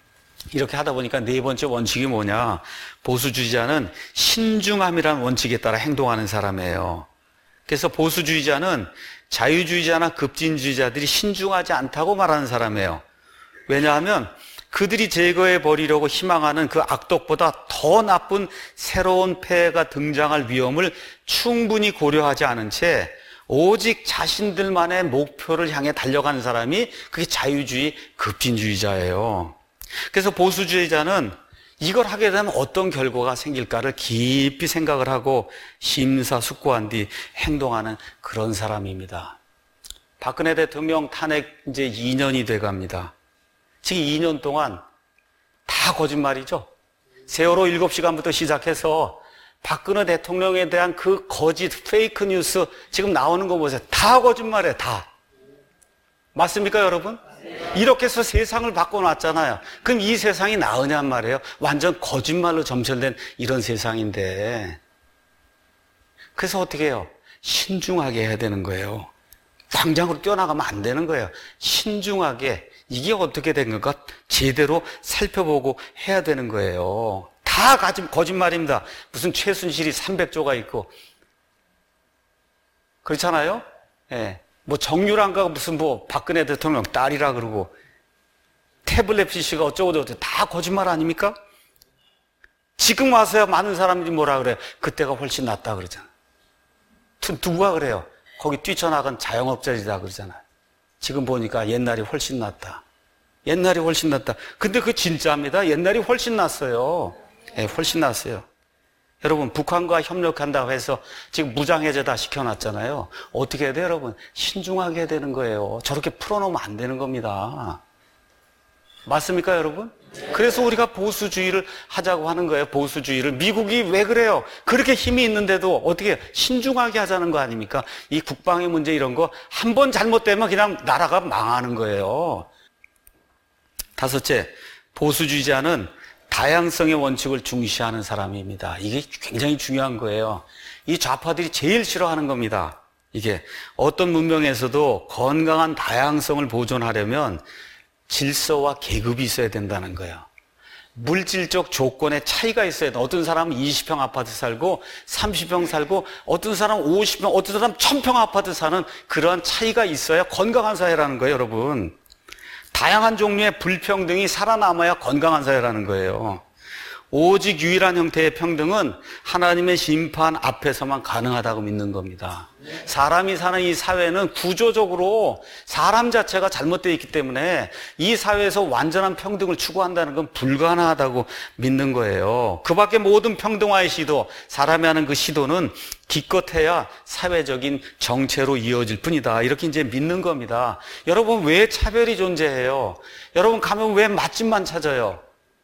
이렇게 하다 보니까 네 번째 원칙이 뭐냐? 보수주의자는 신중함이라는 원칙에 따라 행동하는 사람이에요. 그래서 보수주의자는 자유주의자나 급진주의자들이 신중하지 않다고 말하는 사람이에요. 왜냐하면 그들이 제거해 버리려고 희망하는 그 악독보다 더 나쁜 새로운 폐해가 등장할 위험을 충분히 고려하지 않은 채 오직 자신들만의 목표를 향해 달려가는 사람이 그게 자유주의 급진주의자예요. 그래서 보수주의자는 이걸 하게 되면 어떤 결과가 생길까를 깊이 생각을 하고 심사숙고한 뒤 행동하는 그런 사람입니다. 박근혜 대통령 탄핵 이제 이 년이 돼 갑니다. 지금 이 년 동안 다 거짓말이죠. 세월호 일곱 시간부터 시작해서 박근혜 대통령에 대한 그 거짓 페이크 뉴스 지금 나오는 거 보세요. 다 거짓말이에요. 다. 맞습니까, 여러분? 이렇게 해서 세상을 바꿔놨잖아요. 그럼 이 세상이 나으냔 말이에요. 완전 거짓말로 점철된 이런 세상인데. 그래서 어떻게 해요? 신중하게 해야 되는 거예요. 당장으로 뛰어나가면 안 되는 거예요. 신중하게 이게 어떻게 된 건가 제대로 살펴보고 해야 되는 거예요. 다 거짓말입니다. 무슨 최순실이 삼백조가 있고 그렇잖아요. 예. 뭐 정유랑가 무슨 뭐 박근혜 대통령 딸이라 그러고 태블릿 피씨가 어쩌고저쩌고 다 거짓말 아닙니까? 지금 와서야 많은 사람들이 뭐라 그래요? 그때가 훨씬 낫다 그러잖아요. 누가 그래요? 거기 뛰쳐나간 자영업자이다 그러잖아요. 지금 보니까 옛날이 훨씬 낫다. 옛날이 훨씬 낫다. 근데 그게 진짜입니다. 옛날이 훨씬 낫어요. 예, 훨씬 낫어요. 여러분, 북한과 협력한다고 해서 지금 무장해제 다 시켜놨잖아요. 어떻게 해야 돼요, 여러분? 신중하게 해야 되는 거예요. 저렇게 풀어놓으면 안 되는 겁니다. 맞습니까, 여러분? 그래서 우리가 보수주의를 하자고 하는 거예요, 보수주의를. 미국이 왜 그래요? 그렇게 힘이 있는데도 어떻게 신중하게 하자는 거 아닙니까? 이 국방의 문제 이런 거 한 번 잘못되면 그냥 나라가 망하는 거예요. 다섯째, 보수주의자는 다양성의 원칙을 중시하는 사람입니다. 이게 굉장히 중요한 거예요. 이 좌파들이 제일 싫어하는 겁니다. 이게 어떤 문명에서도 건강한 다양성을 보존하려면 질서와 계급이 있어야 된다는 거예요. 물질적 조건의 차이가 있어야 돼. 어떤 사람은 이십 평 아파트 살고 삼십 평 살고 어떤 사람은 오십 평, 어떤 사람은 천 평 아파트 사는 그러한 차이가 있어야 건강한 사회라는 거예요, 여러분. 다양한 종류의 불평등이 살아남아야 건강한 사회라는 거예요. 오직 유일한 형태의 평등은 하나님의 심판 앞에서만 가능하다고 믿는 겁니다. 사람이 사는 이 사회는 구조적으로 사람 자체가 잘못되어 있기 때문에 이 사회에서 완전한 평등을 추구한다는 건 불가능하다고 믿는 거예요. 그 밖에 모든 평등화의 시도, 사람이 하는 그 시도는 기껏해야 사회적인 정체로 이어질 뿐이다. 이렇게 이제 믿는 겁니다. 여러분, 왜 차별이 존재해요? 여러분 가면 왜 맛집만 찾아요?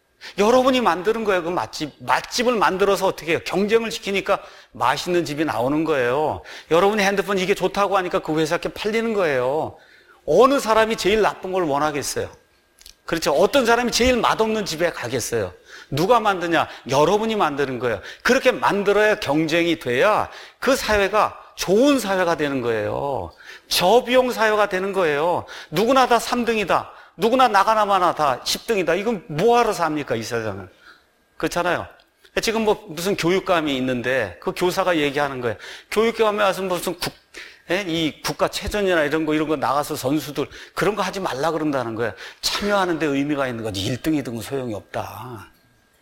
여러분이 만드는 거예요, 그 맛집. 맛집을 만들어서 어떻게 해요? 경쟁을 시키니까 맛있는 집이 나오는 거예요. 여러분이 핸드폰 이게 좋다고 하니까 그 회사께 팔리는 거예요. 어느 사람이 제일 나쁜 걸 원하겠어요? 그렇죠. 어떤 사람이 제일 맛없는 집에 가겠어요? 누가 만드냐? 여러분이 만드는 거예요. 그렇게 만들어야 경쟁이 돼야 그 사회가 좋은 사회가 되는 거예요. 저비용 사회가 되는 거예요. 누구나 다 삼 등이다. 누구나 나가나마나 다 십 등이다. 이건 뭐하러 삽니까, 이 세상을? 그렇잖아요. 지금 뭐 무슨 교육감이 있는데 그 교사가 얘기하는 거예요. 교육감에 와서 무슨 국, 예? 이 국가체전이나 이런 거, 이런 거 나가서 선수들 그런 거 하지 말라 그런다는 거예요. 참여하는 데 의미가 있는 거지. 일 등, 이 등은 소용이 없다.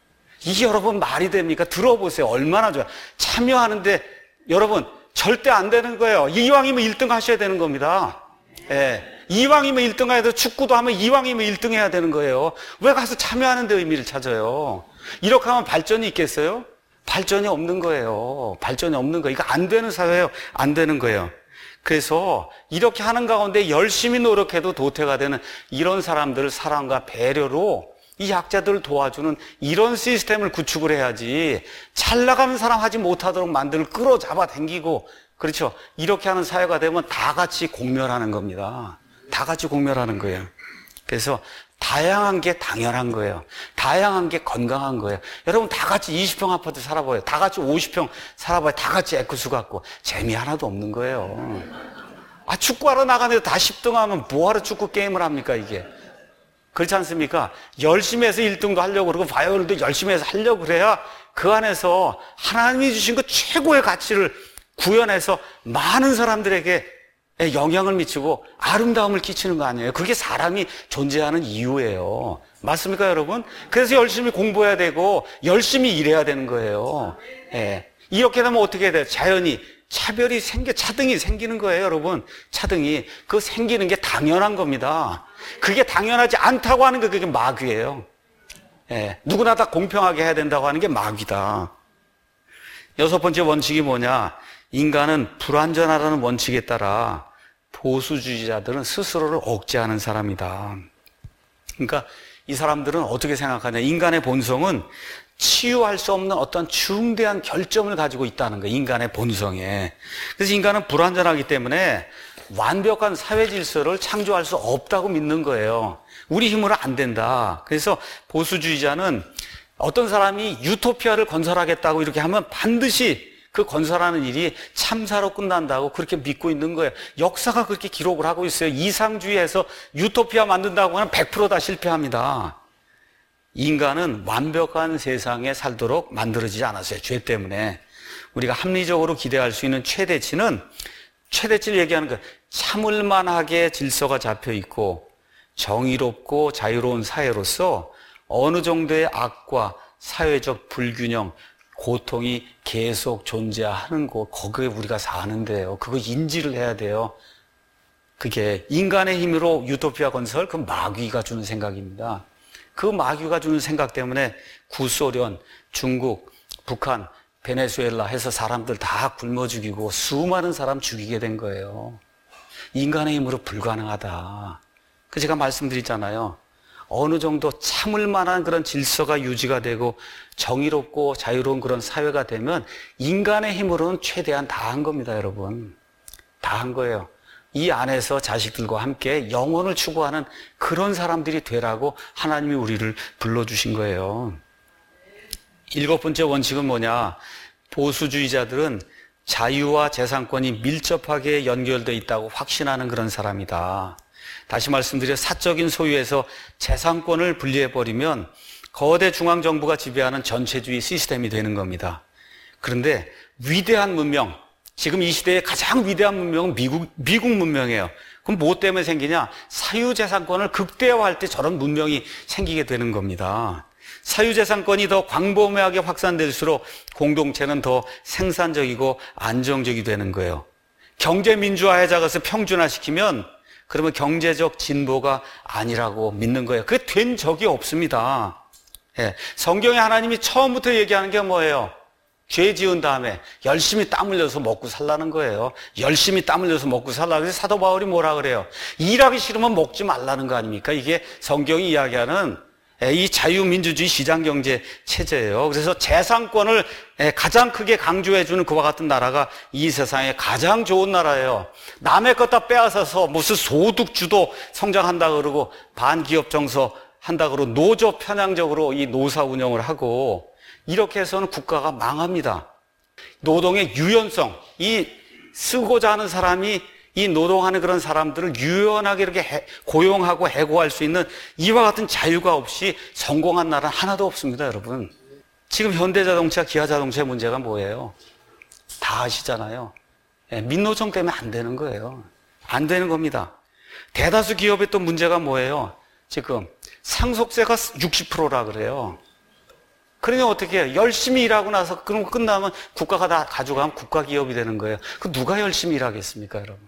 이게 여러분 말이 됩니까? 들어보세요. 얼마나 좋아요. 참여하는데 여러분 절대 안 되는 거예요. 이왕이면 일 등 하셔야 되는 겁니다. 예. 이왕이면 일 등 해야 돼. 축구도 하면 이왕이면 일 등 해야 되는 거예요. 왜 가서 참여하는 데 의미를 찾아요? 이렇게 하면 발전이 있겠어요? 발전이 없는 거예요. 발전이 없는 거예요. 이거 안 되는 사회예요. 안 되는 거예요. 그래서 이렇게 하는 가운데 열심히 노력해도 도태가 되는 이런 사람들을 사랑과 배려로 이 약자들을 도와주는 이런 시스템을 구축을 해야지 잘 나가는 사람 하지 못하도록 만들고 끌어잡아 당기고 그렇죠. 이렇게 하는 사회가 되면 다 같이 공멸하는 겁니다. 다 같이 공멸하는 거예요. 그래서 다양한 게 당연한 거예요. 다양한 게 건강한 거예요. 여러분 다 같이 이십 평 아파트 살아봐요. 다 같이 오십 평 살아봐요. 다 같이 에쿠스 갖고 재미 하나도 없는 거예요. 아, 축구하러 나가는데 다 십 등 하면 뭐하러 축구 게임을 합니까, 이게? 그렇지 않습니까? 열심히 해서 일 등도 하려고 그러고 바이올린도 열심히 해서 하려고 그래야 그 안에서 하나님이 주신 그 최고의 가치를 구현해서 많은 사람들에게 영향을 미치고 아름다움을 끼치는 거 아니에요? 그게 사람이 존재하는 이유예요. 맞습니까, 여러분? 그래서 열심히 공부해야 되고 열심히 일해야 되는 거예요. 예. 이렇게 되면 어떻게 해야 돼요? 자연히 차별이 생겨, 차등이 생기는 거예요, 여러분. 차등이. 그 생기는 게 당연한 겁니다. 그게 당연하지 않다고 하는 게 그게 마귀예요. 예, 누구나 다 공평하게 해야 된다고 하는 게 마귀다. 여섯 번째 원칙이 뭐냐? 인간은 불완전하다는 원칙에 따라 보수주의자들은 스스로를 억제하는 사람이다. 그러니까 이 사람들은 어떻게 생각하냐? 인간의 본성은 치유할 수 없는 어떤 중대한 결점을 가지고 있다는 거예요. 인간의 본성에. 그래서 인간은 불완전하기 때문에 완벽한 사회 질서를 창조할 수 없다고 믿는 거예요. 우리 힘으로 안 된다. 그래서 보수주의자는 어떤 사람이 유토피아를 건설하겠다고 이렇게 하면 반드시 그 건설하는 일이 참사로 끝난다고 그렇게 믿고 있는 거예요. 역사가 그렇게 기록을 하고 있어요. 이상주의에서 유토피아 만든다고 하면 백 퍼센트 다 실패합니다. 인간은 완벽한 세상에 살도록 만들어지지 않았어요. 죄 때문에. 우리가 합리적으로 기대할 수 있는 최대치는, 최대치를 얘기하는 거예요. 참을 만하게 질서가 잡혀 있고 정의롭고 자유로운 사회로서 어느 정도의 악과 사회적 불균형, 고통이 계속 존재하는 곳, 거기에 우리가 사는데요. 그거 인지를 해야 돼요. 그게 인간의 힘으로 유토피아 건설, 그 마귀가 주는 생각입니다. 그 마귀가 주는 생각 때문에 구소련, 중국, 북한, 베네수엘라 해서 사람들 다 굶어 죽이고 수많은 사람 죽이게 된 거예요. 인간의 힘으로 불가능하다. 그 제가 말씀드리잖아요. 어느 정도 참을 만한 그런 질서가 유지가 되고 정의롭고 자유로운 그런 사회가 되면 인간의 힘으로는 최대한 다 한 겁니다, 여러분. 다 한 거예요. 이 안에서 자식들과 함께 영혼을 추구하는 그런 사람들이 되라고 하나님이 우리를 불러주신 거예요. 일곱 번째 원칙은 뭐냐? 보수주의자들은 자유와 재산권이 밀접하게 연결되어 있다고 확신하는 그런 사람이다. 다시 말씀드려 사적인 소유에서 재산권을 분리해버리면 거대 중앙정부가 지배하는 전체주의 시스템이 되는 겁니다. 그런데 위대한 문명, 지금 이 시대의 가장 위대한 문명은 미국, 미국 문명이에요. 그럼 뭐 때문에 생기냐? 사유재산권을 극대화할 때 저런 문명이 생기게 되는 겁니다. 사유재산권이 더 광범위하게 확산될수록 공동체는 더 생산적이고 안정적이 되는 거예요. 경제민주화에 작아서 평준화시키면 그러면 경제적 진보가 아니라고 믿는 거예요. 그게 된 적이 없습니다. 예, 성경에 하나님이 처음부터 얘기하는 게 뭐예요? 죄 지은 다음에 열심히 땀 흘려서 먹고 살라는 거예요. 열심히 땀 흘려서 먹고 살라. 그래서 사도 바울이 뭐라 그래요? 일하기 싫으면 먹지 말라는 거 아닙니까? 이게 성경이 이야기하는 이 자유민주주의 시장경제 체제예요. 그래서 재산권을 가장 크게 강조해주는 그와 같은 나라가 이 세상에 가장 좋은 나라예요. 남의 것 다 빼앗아서 무슨 소득주도 성장한다 그러고 반기업 정서 한다 그러고 노조 편향적으로 이 노사 운영을 하고 이렇게 해서는 국가가 망합니다. 노동의 유연성, 이 쓰고자 하는 사람이 이 노동하는 그런 사람들을 유연하게 이렇게 해, 고용하고 해고할 수 있는 이와 같은 자유가 없이 성공한 나라는 하나도 없습니다, 여러분. 지금 현대자동차, 기아자동차의 문제가 뭐예요? 다 아시잖아요. 예, 민노총 때문에 안 되는 거예요. 안 되는 겁니다. 대다수 기업의 또 문제가 뭐예요? 지금 상속세가 육십 퍼센트라 그래요. 그러니 어떻게 해요? 열심히 일하고 나서 그런 거 끝나면 국가가 다 가져가면 국가기업이 되는 거예요. 그 누가 열심히 일하겠습니까, 여러분?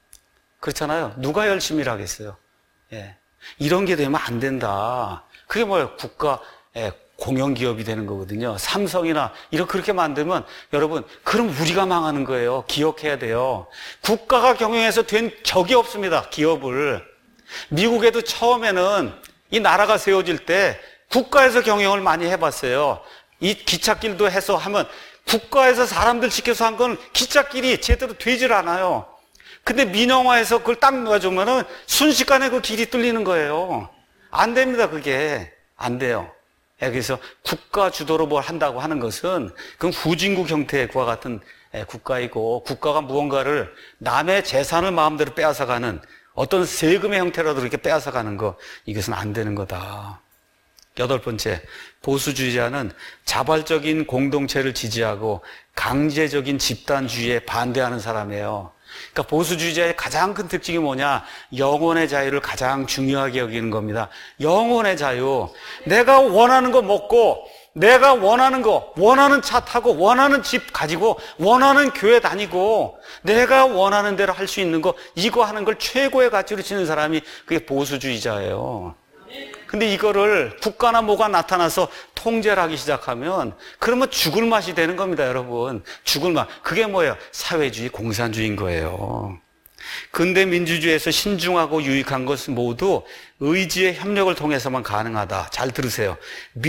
그렇잖아요. 누가 열심히 일하겠어요? 예. 이런 게 되면 안 된다. 그게 뭐예요? 국가, 예, 공영기업이 되는 거거든요. 삼성이나 이렇게 그렇게 만들면 여러분, 그럼 우리가 망하는 거예요. 기억해야 돼요. 국가가 경영해서 된 적이 없습니다. 기업을. 미국에도 처음에는 이 나라가 세워질 때 국가에서 경영을 많이 해봤어요. 이 기찻길도 해서 하면 국가에서 사람들 시켜서 한 건 기찻길이 제대로 되질 않아요. 근데 민영화해서 그걸 딱 놓아주면은 순식간에 그 길이 뚫리는 거예요. 안 됩니다, 그게. 안 돼요. 그래서 국가 주도로 뭘 한다고 하는 것은 그건 후진국 형태의 그와 같은 국가이고 국가가 무언가를 남의 재산을 마음대로 빼앗아가는 어떤 세금의 형태라도 이렇게 빼앗아가는 거, 이것은 안 되는 거다. 여덟 번째, 보수주의자는 자발적인 공동체를 지지하고 강제적인 집단주의에 반대하는 사람이에요. 그러니까 보수주의자의 가장 큰 특징이 뭐냐? 영혼의 자유를 가장 중요하게 여기는 겁니다. 영혼의 자유. 내가 원하는 거 먹고, 내가 원하는 거, 원하는 차 타고, 원하는 집 가지고, 원하는 교회 다니고, 내가 원하는 대로 할 수 있는 거, 이거 하는 걸 최고의 가치로 치는 사람이 그게 보수주의자예요. 근데 이거를 국가나 뭐가 나타나서 통제를 하기 시작하면 그러면 죽을 맛이 되는 겁니다, 여러분. 죽을 맛. 그게 뭐예요? 사회주의, 공산주의인 거예요. 근대 민주주의에서 신중하고 유익한 것은 모두 의지의 협력을 통해서만 가능하다. 잘 들으세요.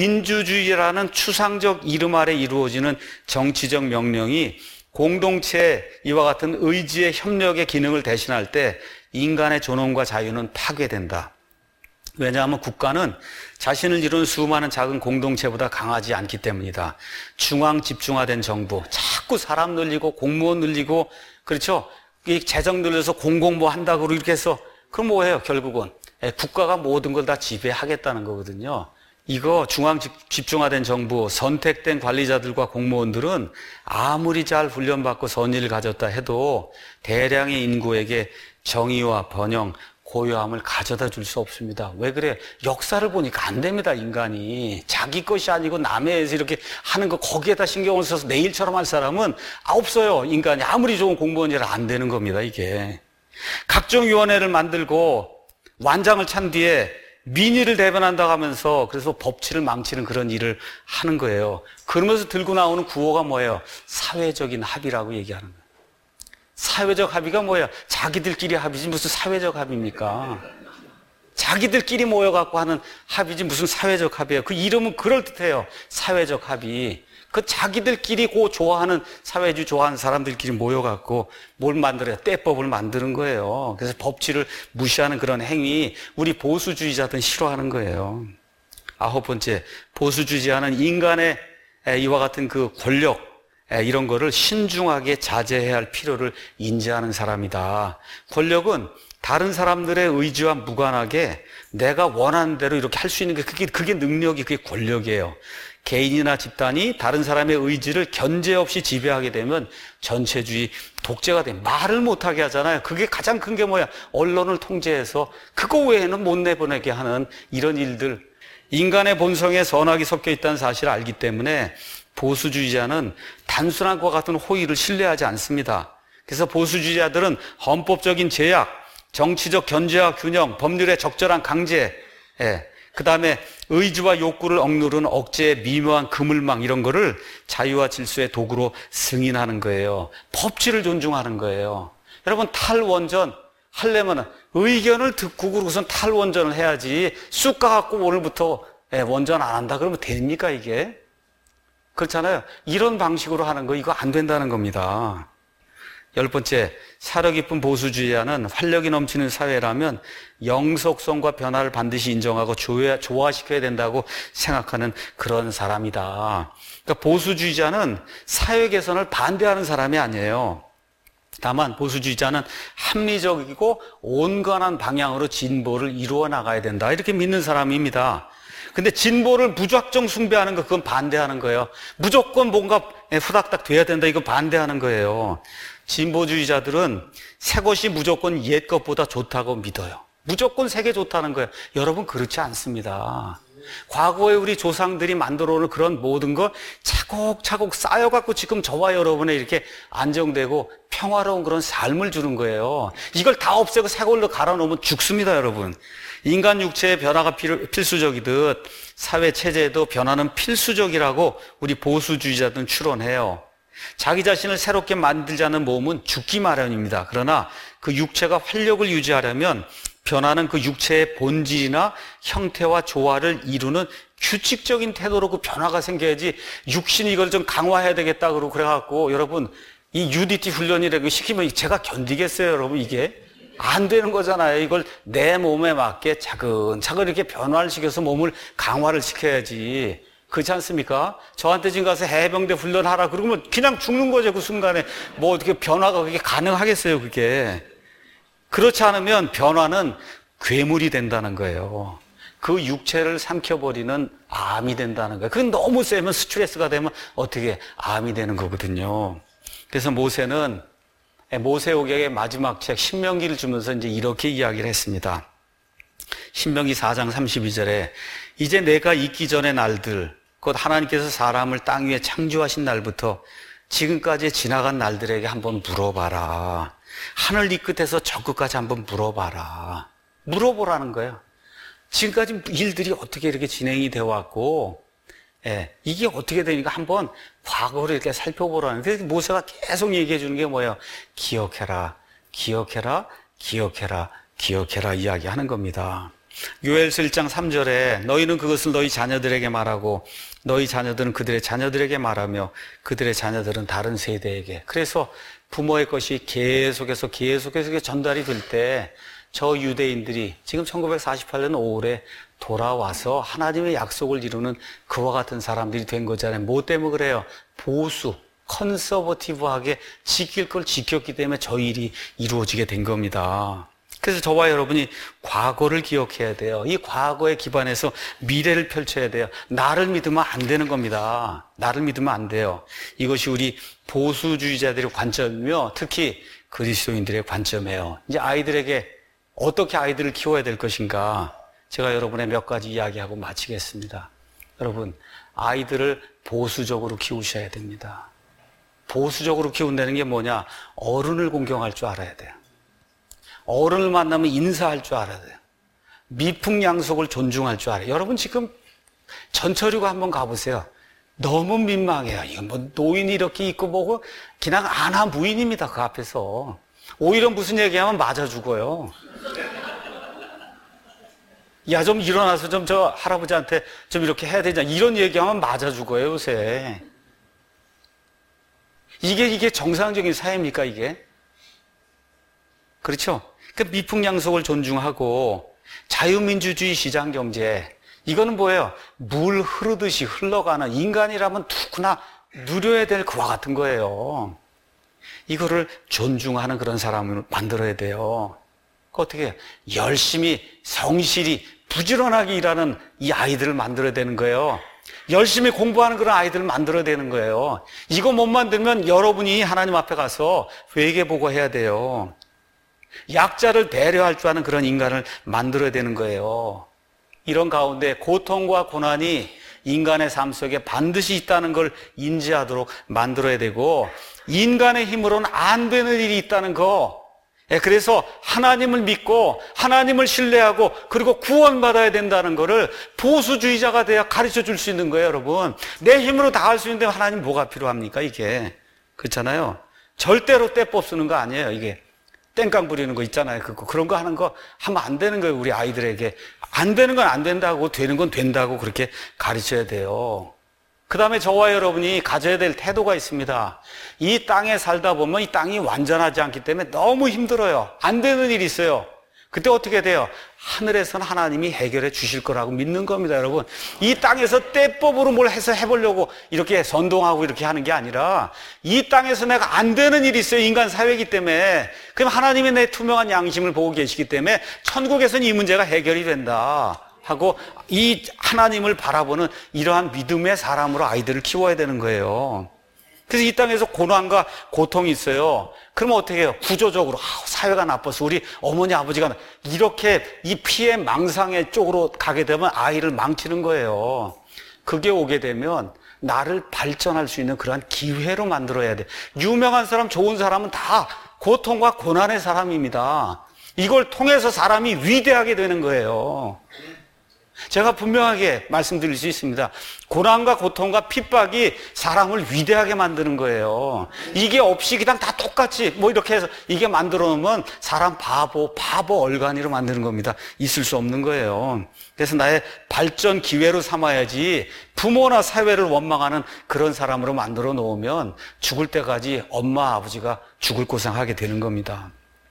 민주주의라는 추상적 이름 아래 이루어지는 정치적 명령이 공동체 이와 같은 의지의 협력의 기능을 대신할 때 인간의 존엄과 자유는 파괴된다. 왜냐하면 국가는 자신을 이룬 수많은 작은 공동체보다 강하지 않기 때문이다. 중앙 집중화된 정부, 자꾸 사람 늘리고 공무원 늘리고, 그렇죠? 이 재정 늘려서 공공부 한다고 이렇게 해서, 그럼 뭐예요, 결국은? 국가가 모든 걸 다 지배하겠다는 거거든요. 이거 중앙 집중화된 정부, 선택된 관리자들과 공무원들은 아무리 잘 훈련받고 선의를 가졌다 해도 대량의 인구에게 정의와 번영, 고요함을 가져다 줄 수 없습니다. 왜 그래? 역사를 보니까 안 됩니다, 인간이. 자기 것이 아니고 남의 서 이렇게 하는 거 거기에다 신경을 써서 내 일처럼 할 사람은 없어요. 인간이 아무리 좋은 공무원이라 안 되는 겁니다, 이게. 각종위원회를 만들고 완장을 찬 뒤에 민의를 대변한다고 하면서 그래서 법치를 망치는 그런 일을 하는 거예요. 그러면서 들고 나오는 구호가 뭐예요? 사회적인 합의라고 얘기하는 거예요. 사회적 합의가 뭐예요? 자기들끼리 합의지 무슨 사회적 합의입니까? 자기들끼리 모여갖고 하는 합의지 무슨 사회적 합의예요. 그 이름은 그럴듯해요. 사회적 합의. 그 자기들끼리 고 좋아하는 사회주의 좋아하는 사람들끼리 모여갖고 뭘 만들어요? 떼법을 만드는 거예요. 그래서 법치를 무시하는 그런 행위, 우리 보수주의자들은 싫어하는 거예요. 아홉 번째, 보수주의자는 인간의 이와 같은 그 권력, 이런 거를 신중하게 자제해야 할 필요를 인지하는 사람이다. 권력은 다른 사람들의 의지와 무관하게 내가 원하는 대로 이렇게 할 수 있는 게 그게, 그게 능력이, 그게 권력이에요. 개인이나 집단이 다른 사람의 의지를 견제 없이 지배하게 되면 전체주의 독재가 돼. 말을 못하게 하잖아요. 그게 가장 큰 게 뭐야? 언론을 통제해서 그거 외에는 못 내보내게 하는 이런 일들. 인간의 본성에 선악이 섞여 있다는 사실을 알기 때문에 보수주의자는 단순한 것과 같은 호의를 신뢰하지 않습니다. 그래서 보수주의자들은 헌법적인 제약, 정치적 견제와 균형, 법률의 적절한 강제, 예, 그 다음에 의지와 욕구를 억누르는 억제의 미묘한 그물망 이런 거를 자유와 질서의 도구로 승인하는 거예요. 법치를 존중하는 거예요. 여러분 탈원전 하려면 의견을 듣고 그러고선 탈원전을 해야지 쑥 가갖고 오늘부터 예, 원전 안 한다 그러면 됩니까 이게? 그렇잖아요. 이런 방식으로 하는 거 이거 안 된다는 겁니다. 열 번째, 사려 깊은 보수주의자는 활력이 넘치는 사회라면 영속성과 변화를 반드시 인정하고 조화시켜야 된다고 생각하는 그런 사람이다. 그러니까 보수주의자는 사회 개선을 반대하는 사람이 아니에요. 다만 보수주의자는 합리적이고 온건한 방향으로 진보를 이루어 나가야 된다. 이렇게 믿는 사람입니다. 근데 진보를 무작정 숭배하는 거 그건 반대하는 거예요. 무조건 뭔가 후닥닥 돼야 된다 이건 반대하는 거예요. 진보주의자들은 새 것이 무조건 옛 것보다 좋다고 믿어요. 무조건 새 게 좋다는 거예요. 여러분 그렇지 않습니다. 과거에 우리 조상들이 만들어 놓은 그런 모든 거 차곡차곡 쌓여갖고 지금 저와 여러분의 이렇게 안정되고 평화로운 그런 삶을 주는 거예요. 이걸 다 없애고 새 걸로 갈아 놓으면 죽습니다, 여러분. 인간 육체의 변화가 필, 필수적이듯 사회 체제에도 변화는 필수적이라고 우리 보수주의자들은 추론해요. 자기 자신을 새롭게 만들자는 모험은 죽기 마련입니다. 그러나 그 육체가 활력을 유지하려면 변화는 그 육체의 본질이나 형태와 조화를 이루는 규칙적인 태도로 그 변화가 생겨야지 육신이 이걸 좀 강화해야 되겠다 그러고 그래갖고 여러분 이 유디티 훈련이라고 시키면 제가 견디겠어요, 여러분 이게? 안 되는 거잖아요. 이걸 내 몸에 맞게 차근차근 이렇게 변화를 시켜서 몸을 강화를 시켜야지. 그렇지 않습니까? 저한테 지금 가서 해병대 훈련하라 그러면 그냥 죽는 거죠, 그 순간에. 뭐 어떻게 변화가 그게 가능하겠어요, 그게. 그렇지 않으면 변화는 괴물이 된다는 거예요. 그 육체를 삼켜버리는 암이 된다는 거예요. 그게 너무 세면 스트레스가 되면 어떻게 암이 되는 거거든요. 그래서 모세는 모세오경의 마지막 책 신명기를 주면서 이제 이렇게 이야기를 했습니다. 신명기 사 장 삼십이 절에 이제 내가 있기 전의 날들 곧 하나님께서 사람을 땅 위에 창조하신 날부터 지금까지 지나간 날들에게 한번 물어봐라. 하늘 이 끝에서 저 끝까지 한번 물어봐라. 물어보라는 거예요. 지금까지 일들이 어떻게 이렇게 진행이 되어 왔고, 예, 이게 어떻게 되니까 한번 과거를 이렇게 살펴보라는데 모세가 계속 얘기해 주는 게 뭐예요? 기억해라, 기억해라, 기억해라, 기억해라 이야기하는 겁니다. 요엘서 일 장 삼 절에 너희는 그것을 너희 자녀들에게 말하고 너희 자녀들은 그들의 자녀들에게 말하며 그들의 자녀들은 다른 세대에게. 그래서 부모의 것이 계속해서 계속해서 전달이 될 때 저 유대인들이 지금 천구백사십팔 년 오월에 돌아와서 하나님의 약속을 이루는 그와 같은 사람들이 된 거잖아요. 뭐 때문에 그래요? 보수, 컨서버티브하게 지킬 걸 지켰기 때문에 저 일이 이루어지게 된 겁니다. 그래서 저와 여러분이 과거를 기억해야 돼요. 이 과거에 기반해서 미래를 펼쳐야 돼요. 나를 믿으면 안 되는 겁니다. 나를 믿으면 안 돼요. 이것이 우리 보수주의자들의 관점이며 특히 그리스도인들의 관점이에요. 이제 아이들에게 어떻게 아이들을 키워야 될 것인가, 제가 여러분의 몇 가지 이야기하고 마치겠습니다. 여러분, 아이들을 보수적으로 키우셔야 됩니다. 보수적으로 키운다는 게 뭐냐? 어른을 공경할 줄 알아야 돼요. 어른을 만나면 인사할 줄 알아야 돼요. 미풍양속을 존중할 줄 알아요. 여러분 지금 전철이고 한번 가보세요. 너무 민망해요. 이건 뭐 노인이 이렇게 있고 뭐고 그냥 아나 무인입니다. 그 앞에서. 오히려 무슨 얘기하면 맞아 죽어요. 야, 좀 일어나서 좀 저 할아버지한테 좀 이렇게 해야 되잖아. 이런 얘기하면 맞아 죽어요, 요새. 이게, 이게 정상적인 사회입니까, 이게? 그렇죠? 그 미풍양속을 존중하고 자유민주주의 시장경제. 이거는 뭐예요? 물 흐르듯이 흘러가는, 인간이라면 누구나 누려야 될 그와 같은 거예요. 이거를 존중하는 그런 사람을 만들어야 돼요. 어떻게 해요? 열심히 성실히 부지런하게 일하는 이 아이들을 만들어야 되는 거예요. 열심히 공부하는 그런 아이들을 만들어야 되는 거예요. 이거 못 만들면 여러분이 하나님 앞에 가서 회개보고 해야 돼요. 약자를 배려할 줄 아는 그런 인간을 만들어야 되는 거예요. 이런 가운데 고통과 고난이 인간의 삶 속에 반드시 있다는 걸 인지하도록 만들어야 되고, 인간의 힘으로는 안 되는 일이 있다는 거. 그래서 하나님을 믿고 하나님을 신뢰하고 그리고 구원받아야 된다는 거를 보수주의자가 돼야 가르쳐 줄 수 있는 거예요, 여러분. 내 힘으로 다 할 수 있는데 하나님 뭐가 필요합니까, 이게? 그렇잖아요. 절대로 떼법 쓰는 거 아니에요, 이게. 땡깡 부리는 거 있잖아요. 그거. 그런 거 하는 거 하면 안 되는 거예요, 우리 아이들에게. 안 되는 건 안 된다고, 되는 건 된다고 그렇게 가르쳐야 돼요. 그 다음에 저와 여러분이 가져야 될 태도가 있습니다. 이 땅에 살다 보면 이 땅이 완전하지 않기 때문에 너무 힘들어요. 안 되는 일이 있어요. 그때 어떻게 돼요? 하늘에서는 하나님이 해결해 주실 거라고 믿는 겁니다, 여러분. 이 땅에서 때법으로 뭘 해서 해보려고 이렇게 선동하고 이렇게 하는 게 아니라, 이 땅에서 내가 안 되는 일이 있어요, 인간 사회이기 때문에. 그럼 하나님이 내 투명한 양심을 보고 계시기 때문에 천국에서는 이 문제가 해결이 된다 하고, 이 하나님을 바라보는 이러한 믿음의 사람으로 아이들을 키워야 되는 거예요. 그래서 이 땅에서 고난과 고통이 있어요. 그러면 어떻게 해요? 구조적으로, 아, 사회가 나빠서 우리 어머니 아버지가 이렇게 이 피해 망상의 쪽으로 가게 되면 아이를 망치는 거예요. 그게 오게 되면 나를 발전할 수 있는 그러한 기회로 만들어야 돼. 유명한 사람, 좋은 사람은 다 고통과 고난의 사람입니다. 이걸 통해서 사람이 위대하게 되는 거예요. 제가 분명하게 말씀드릴 수 있습니다. 고난과 고통과 핍박이 사람을 위대하게 만드는 거예요. 이게 없이 그냥 다 똑같이 뭐 이렇게 해서 이게 만들어 놓으면 사람 바보, 바보 얼간이로 만드는 겁니다. 있을 수 없는 거예요. 그래서 나의 발전 기회로 삼아야지, 부모나 사회를 원망하는 그런 사람으로 만들어 놓으면 죽을 때까지 엄마, 아버지가 죽을 고생하게 되는 겁니다.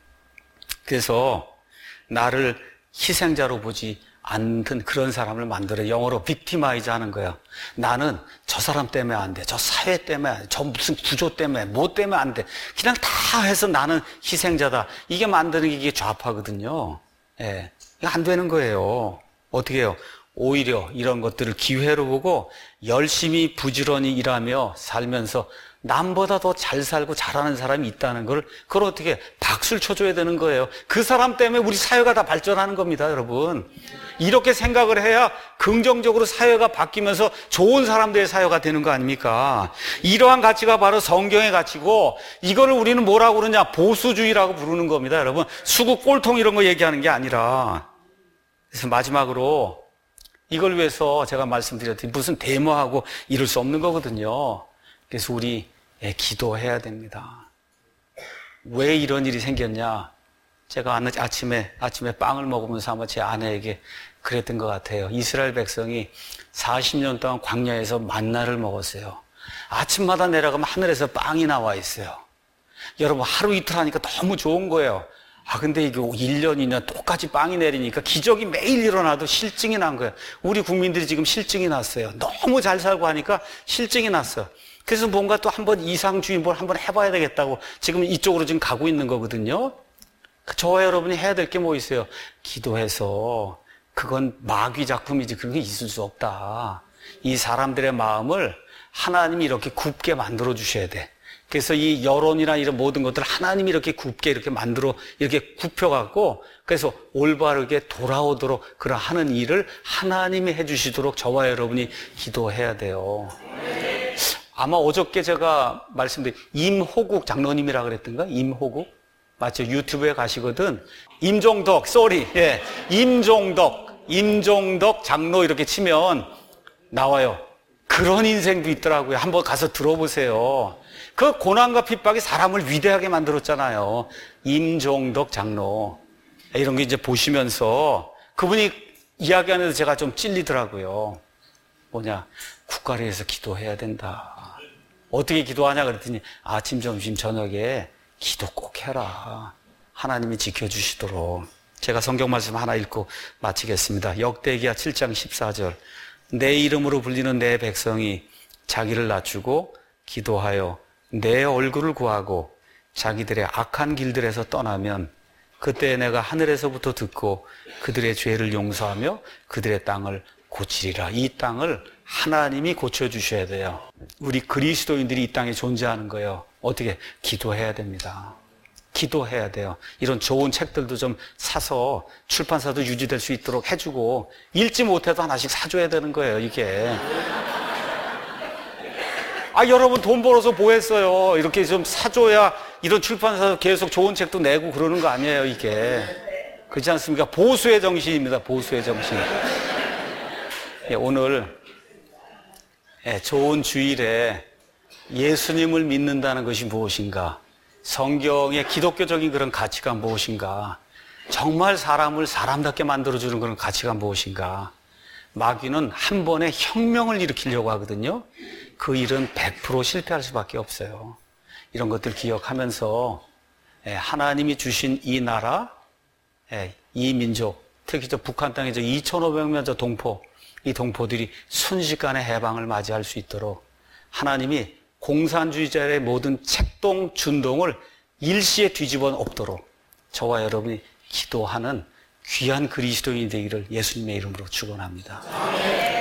그래서 나를 희생자로 보지 않든 그런 사람을 만들어, 영어로 빅티마이즈 하는 거예요. 나는 저 사람 때문에 안 돼, 저 사회 때문에 안 돼, 저 무슨 구조 때문에, 뭐 때문에 안 돼, 그냥 다 해서 나는 희생자다. 이게 만드는 게 이게 좌파거든요. 예, 안 되는 거예요. 어떻게 해요? 오히려 이런 것들을 기회로 보고 열심히 부지런히 일하며 살면서 남보다 더 잘 살고 잘하는 사람이 있다는 걸, 그걸 어떻게 박수를 쳐줘야 되는 거예요. 그 사람 때문에 우리 사회가 다 발전하는 겁니다, 여러분. 이렇게 생각을 해야 긍정적으로 사회가 바뀌면서 좋은 사람들의 사회가 되는 거 아닙니까? 이러한 가치가 바로 성경의 가치고, 이거를 우리는 뭐라고 그러냐? 보수주의라고 부르는 겁니다, 여러분. 수구 꼴통 이런 거 얘기하는 게 아니라. 그래서 마지막으로 이걸 위해서 제가 말씀드렸더니 무슨 데모하고 이룰 수 없는 거거든요. 그래서 우리 기도해야 됩니다. 왜 이런 일이 생겼냐? 제가 아침에, 아침에 빵을 먹으면서 아마 제 아내에게 그랬던 것 같아요. 이스라엘 백성이 사십 년 동안 광야에서 만나를 먹었어요. 아침마다 내려가면 하늘에서 빵이 나와 있어요. 여러분, 하루 이틀 하니까 너무 좋은 거예요. 아, 근데 이게 일 년, 이 년 똑같이 빵이 내리니까 기적이 매일 일어나도 실증이 난 거예요. 우리 국민들이 지금 실증이 났어요. 너무 잘 살고 하니까 실증이 났어요. 그래서 뭔가 또 한번 이상주의뭘 한번 해봐야 되겠다고 지금 이쪽으로 지금 가고 있는 거거든요. 저와 여러분이 해야 될 게 뭐 있어요? 기도해서 그건 마귀 작품이지 그런 게 있을 수 없다. 이 사람들의 마음을 하나님이 이렇게 굽게 만들어 주셔야 돼. 그래서 이 여론이나 이런 모든 것들을 하나님이 이렇게 굽게 이렇게 만들어 이렇게 굽혀갖고 그래서 올바르게 돌아오도록 그런 하는 일을 하나님이 해주시도록 저와 여러분이 기도해야 돼요. 아마 어저께 제가 말씀드린 임호국 장로님이라 그랬던가? 임호국? 맞죠? 유튜브에 가시거든. 임종덕, 쏘리. 예. 임종덕, 임종덕 장로 이렇게 치면 나와요. 그런 인생도 있더라고요. 한번 가서 들어보세요. 그 고난과 핍박이 사람을 위대하게 만들었잖아요. 임종덕 장로. 이런 게 이제 보시면서 그분이 이야기하면서 제가 좀 찔리더라고요. 뭐냐. 국가를 위해서 기도해야 된다. 어떻게 기도하냐 그랬더니 아침, 점심, 저녁에 기도 꼭 해라. 하나님이 지켜주시도록. 제가 성경 말씀 하나 읽고 마치겠습니다. 역대기야 칠 장 십사 절. 내 이름으로 불리는 내 백성이 자기를 낮추고 기도하여 내 얼굴을 구하고 자기들의 악한 길들에서 떠나면 그때 내가 하늘에서부터 듣고 그들의 죄를 용서하며 그들의 땅을 고치리라. 이 땅을 하나님이 고쳐주셔야 돼요. 우리 그리스도인들이 이 땅에 존재하는 거예요. 어떻게? 기도해야 됩니다. 기도해야 돼요. 이런 좋은 책들도 좀 사서 출판사도 유지될 수 있도록 해주고 읽지 못해도 하나씩 사줘야 되는 거예요, 이게. 아, 여러분 돈 벌어서 뭐 했어요? 이렇게 좀 사줘야 이런 출판사도 계속 좋은 책도 내고 그러는 거 아니에요, 이게. 그렇지 않습니까? 보수의 정신입니다, 보수의 정신. 예, 오늘 예, 좋은 주일에 예수님을 믿는다는 것이 무엇인가? 성경의 기독교적인 그런 가치가 무엇인가? 정말 사람을 사람답게 만들어주는 그런 가치가 무엇인가? 마귀는 한 번에 혁명을 일으키려고 하거든요. 그 일은 백 퍼센트 실패할 수밖에 없어요. 이런 것들 기억하면서 하나님이 주신 이 나라, 이 민족, 특히 저 북한 땅에 저 이천오백 명 저 동포, 이 동포들이 순식간에 해방을 맞이할 수 있도록 하나님이 공산주의자의 모든 책동, 준동을 일시에 뒤집어 엎도록 저와 여러분이 기도하는 귀한 그리스도인이 되기를 예수님의 이름으로 축원합니다.